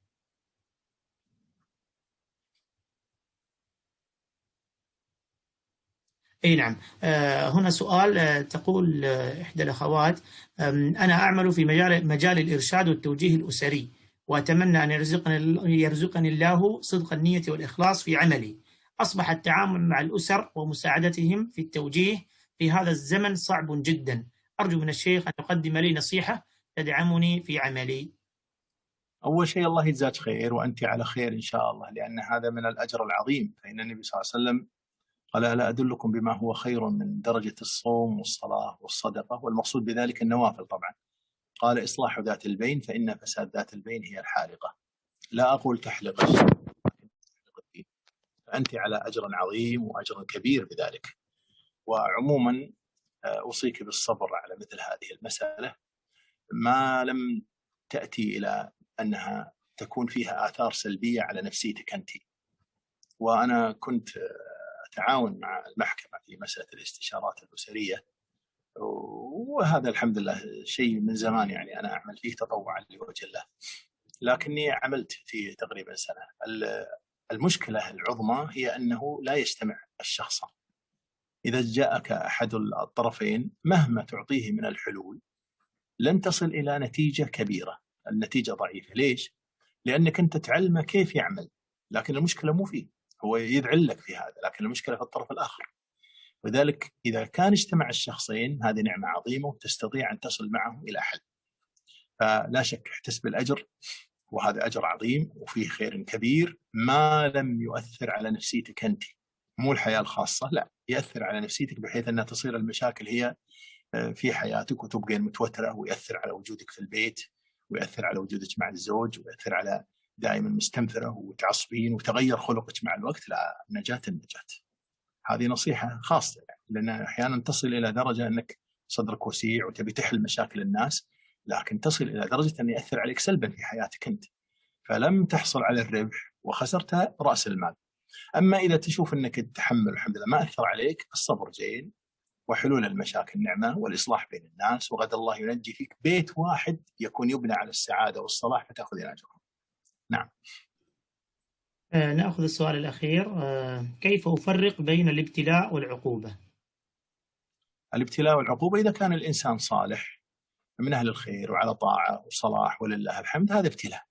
أي نعم. هنا سؤال. تقول إحدى الأخوات: أنا أعمل في مجال الإرشاد والتوجيه الأسري، وأتمنى أن يرزقني الله صدق النية والإخلاص في عملي. أصبح التعامل مع الأسر ومساعدتهم في التوجيه في هذا الزمن صعب جدا. أرجو من الشيخ أن يقدم لي نصيحة تدعمني في عملي. أول شيء الله يجزاك خير وأنت على خير إن شاء الله، لأن هذا من الأجر العظيم. فإن النبي صلى الله عليه وسلم قال: ألا أدلكم بما هو خير من درجة الصوم والصلاة والصدقة؟ والمقصود بذلك النوافل طبعا. قال: إصلاح ذات البين، فإن فساد ذات البين هي الحالقة. لا أقول تحلق الشيء، تحلق الدين. فأنت على أجر عظيم وأجر كبير بذلك. وعموما أوصيك بالصبر على مثل هذه المسألة ما لم تأتي إلى أنها تكون فيها آثار سلبية على نفسيتك أنت. وأنا كنت أتعاون مع المحكمة في مسألة الاستشارات الأسرية، وهذا الحمد لله شيء من زمان يعني أنا أعمل فيه تطوعا لوجه الله، لكني عملت فيه تقريبا سنة. المشكلة العظمى هي أنه لا يجتمع الشخصان. إذا جاءك أحد الطرفين مهما تعطيه من الحلول لن تصل إلى نتيجة كبيرة، النتيجة ضعيفة. ليش؟ لأنك أنت تعلمه كيف يعمل، لكن المشكلة مو فيه، هو يدعي لك في هذا، لكن المشكلة في الطرف الآخر. لذلك إذا كان اجتمع الشخصين هذه نعمة عظيمة وتستطيع أن تصل معهم إلى حل. فلا شك احتسب الأجر، وهذا أجر عظيم وفيه خير كبير ما لم يؤثر على نفسيتك أنت، مو الحياة الخاصة، لا، يأثر على نفسيتك بحيث أنها تصير المشاكل هي في حياتك وتبقى متوترة، ويأثر على وجودك في البيت، ويأثر على وجودك مع الزوج، ويأثر على دائما مستنفرة وتعصبين وتغير خلقك مع الوقت. لا، النجاة. هذه نصيحة خاصة يعني، لأن أحيانا تصل إلى درجة أنك صدرك وسيع وتبي تحل مشاكل الناس، لكن تصل إلى درجة أن يأثر عليك سلبا في حياتك أنت، فلم تحصل على الربح وخسرت رأس المال. أما إذا تشوف أنك تتحمل الحمد لله ما أثر عليك، الصبر زين، وحلول المشاكل نعمة، والإصلاح بين الناس، وغدا الله ينجي فيك بيت واحد يكون يبنى على السعادة والصلاح فتأخذ أجرهم. نعم. نأخذ السؤال الأخير. كيف أفرق بين الابتلاء والعقوبة؟ الابتلاء والعقوبة إذا كان الإنسان صالح من أهل الخير وعلى طاعة وصلاح ولله الحمد، هذا ابتلاء.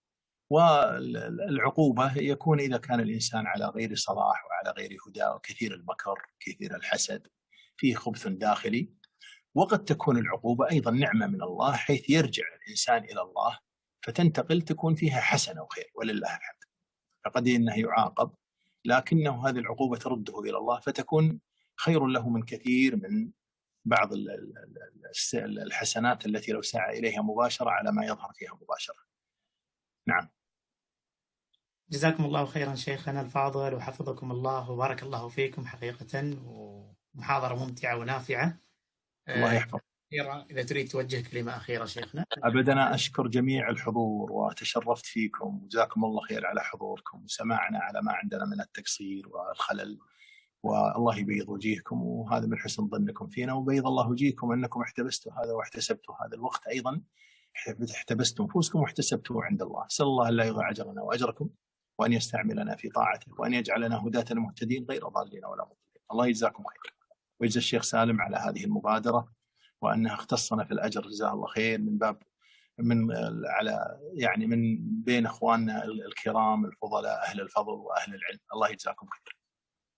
والعقوبة يكون إذا كان الإنسان على غير صلاح وعلى غير هدى، وكثير المكر، كثير الحسد، فيه خبث داخلي. وقد تكون العقوبة أيضا نعمة من الله، حيث يرجع الإنسان إلى الله فتنتقل تكون فيها حسنة وخير ولله الحمد. فقد إنه يعاقب، لكنه هذه العقوبة ترده إلى الله فتكون خير له من كثير من بعض الحسنات التي لو سعى إليها مباشرة على ما يظهر فيها مباشرة. نعم. جزاكم الله خيرا شيخنا الفاضل، وحفظكم الله وبارك الله فيكم حقيقة، ومحاضرة ممتعة ونافعة. الله يحفظ. إذا تريد توجه كلمة أخيرة شيخنا. أبدا، أنا أشكر جميع الحضور وتشرفت فيكم، وجزاكم الله خير على حضوركم وسماعنا على ما عندنا من التقصير والخلل، والله يبيض وجيهكم، وهذا من حسن ظنكم فينا، وبيض الله وجيهكم أنكم احتبستوا هذا واحتسبتوا هذا الوقت، أيضا احتبستوا نفوسكم واحتسبتوا عند الله. أسأل الله أن لا يضيع أجرنا وأجركم، وأن يستعملنا في طاعته، وأن يجعلنا هداة مهتدين غير ضالين ولا مضلين. الله يجزاكم خير، ويجزى الشيخ سالم على هذه المبادرة، وأنها اختصنا في الأجر، جزاه الله خير، من باب على يعني من بين أخواننا الكرام الفضلاء أهل الفضل وأهل العلم. الله يجزاكم خير.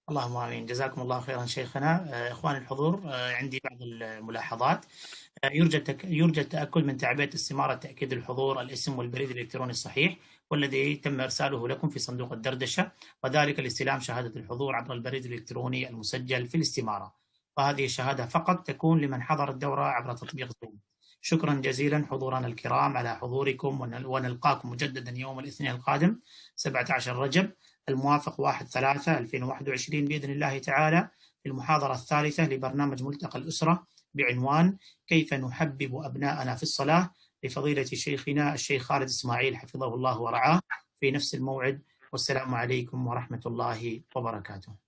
اللهم آمين. جزاكم الله خيرا شيخنا. إخواني الحضور، عندي بعض الملاحظات. يرجى التأكد من تعبئة استمارة تأكيد الحضور، الاسم والبريد الإلكتروني الصحيح والذي تم إرساله لكم في صندوق الدردشة، وذلك لاستلام شهادة الحضور عبر البريد الإلكتروني المسجل في الاستمارة. وهذه الشهادة فقط تكون لمن حضر الدورة عبر تطبيق زوم. شكرا جزيلا حضورنا الكرام على حضوركم، ونلقاكم مجددا يوم الاثنين القادم 17 رجب الموافق 1/3/2021 بإذن الله تعالى في المحاضرة الثالثة لبرنامج ملتقى الأسرة بعنوان كيف نحبب أبناءنا في الصلاة لفضيلة شيخنا الشيخ خالد إسماعيل حفظه الله ورعاه في نفس الموعد. والسلام عليكم ورحمة الله وبركاته.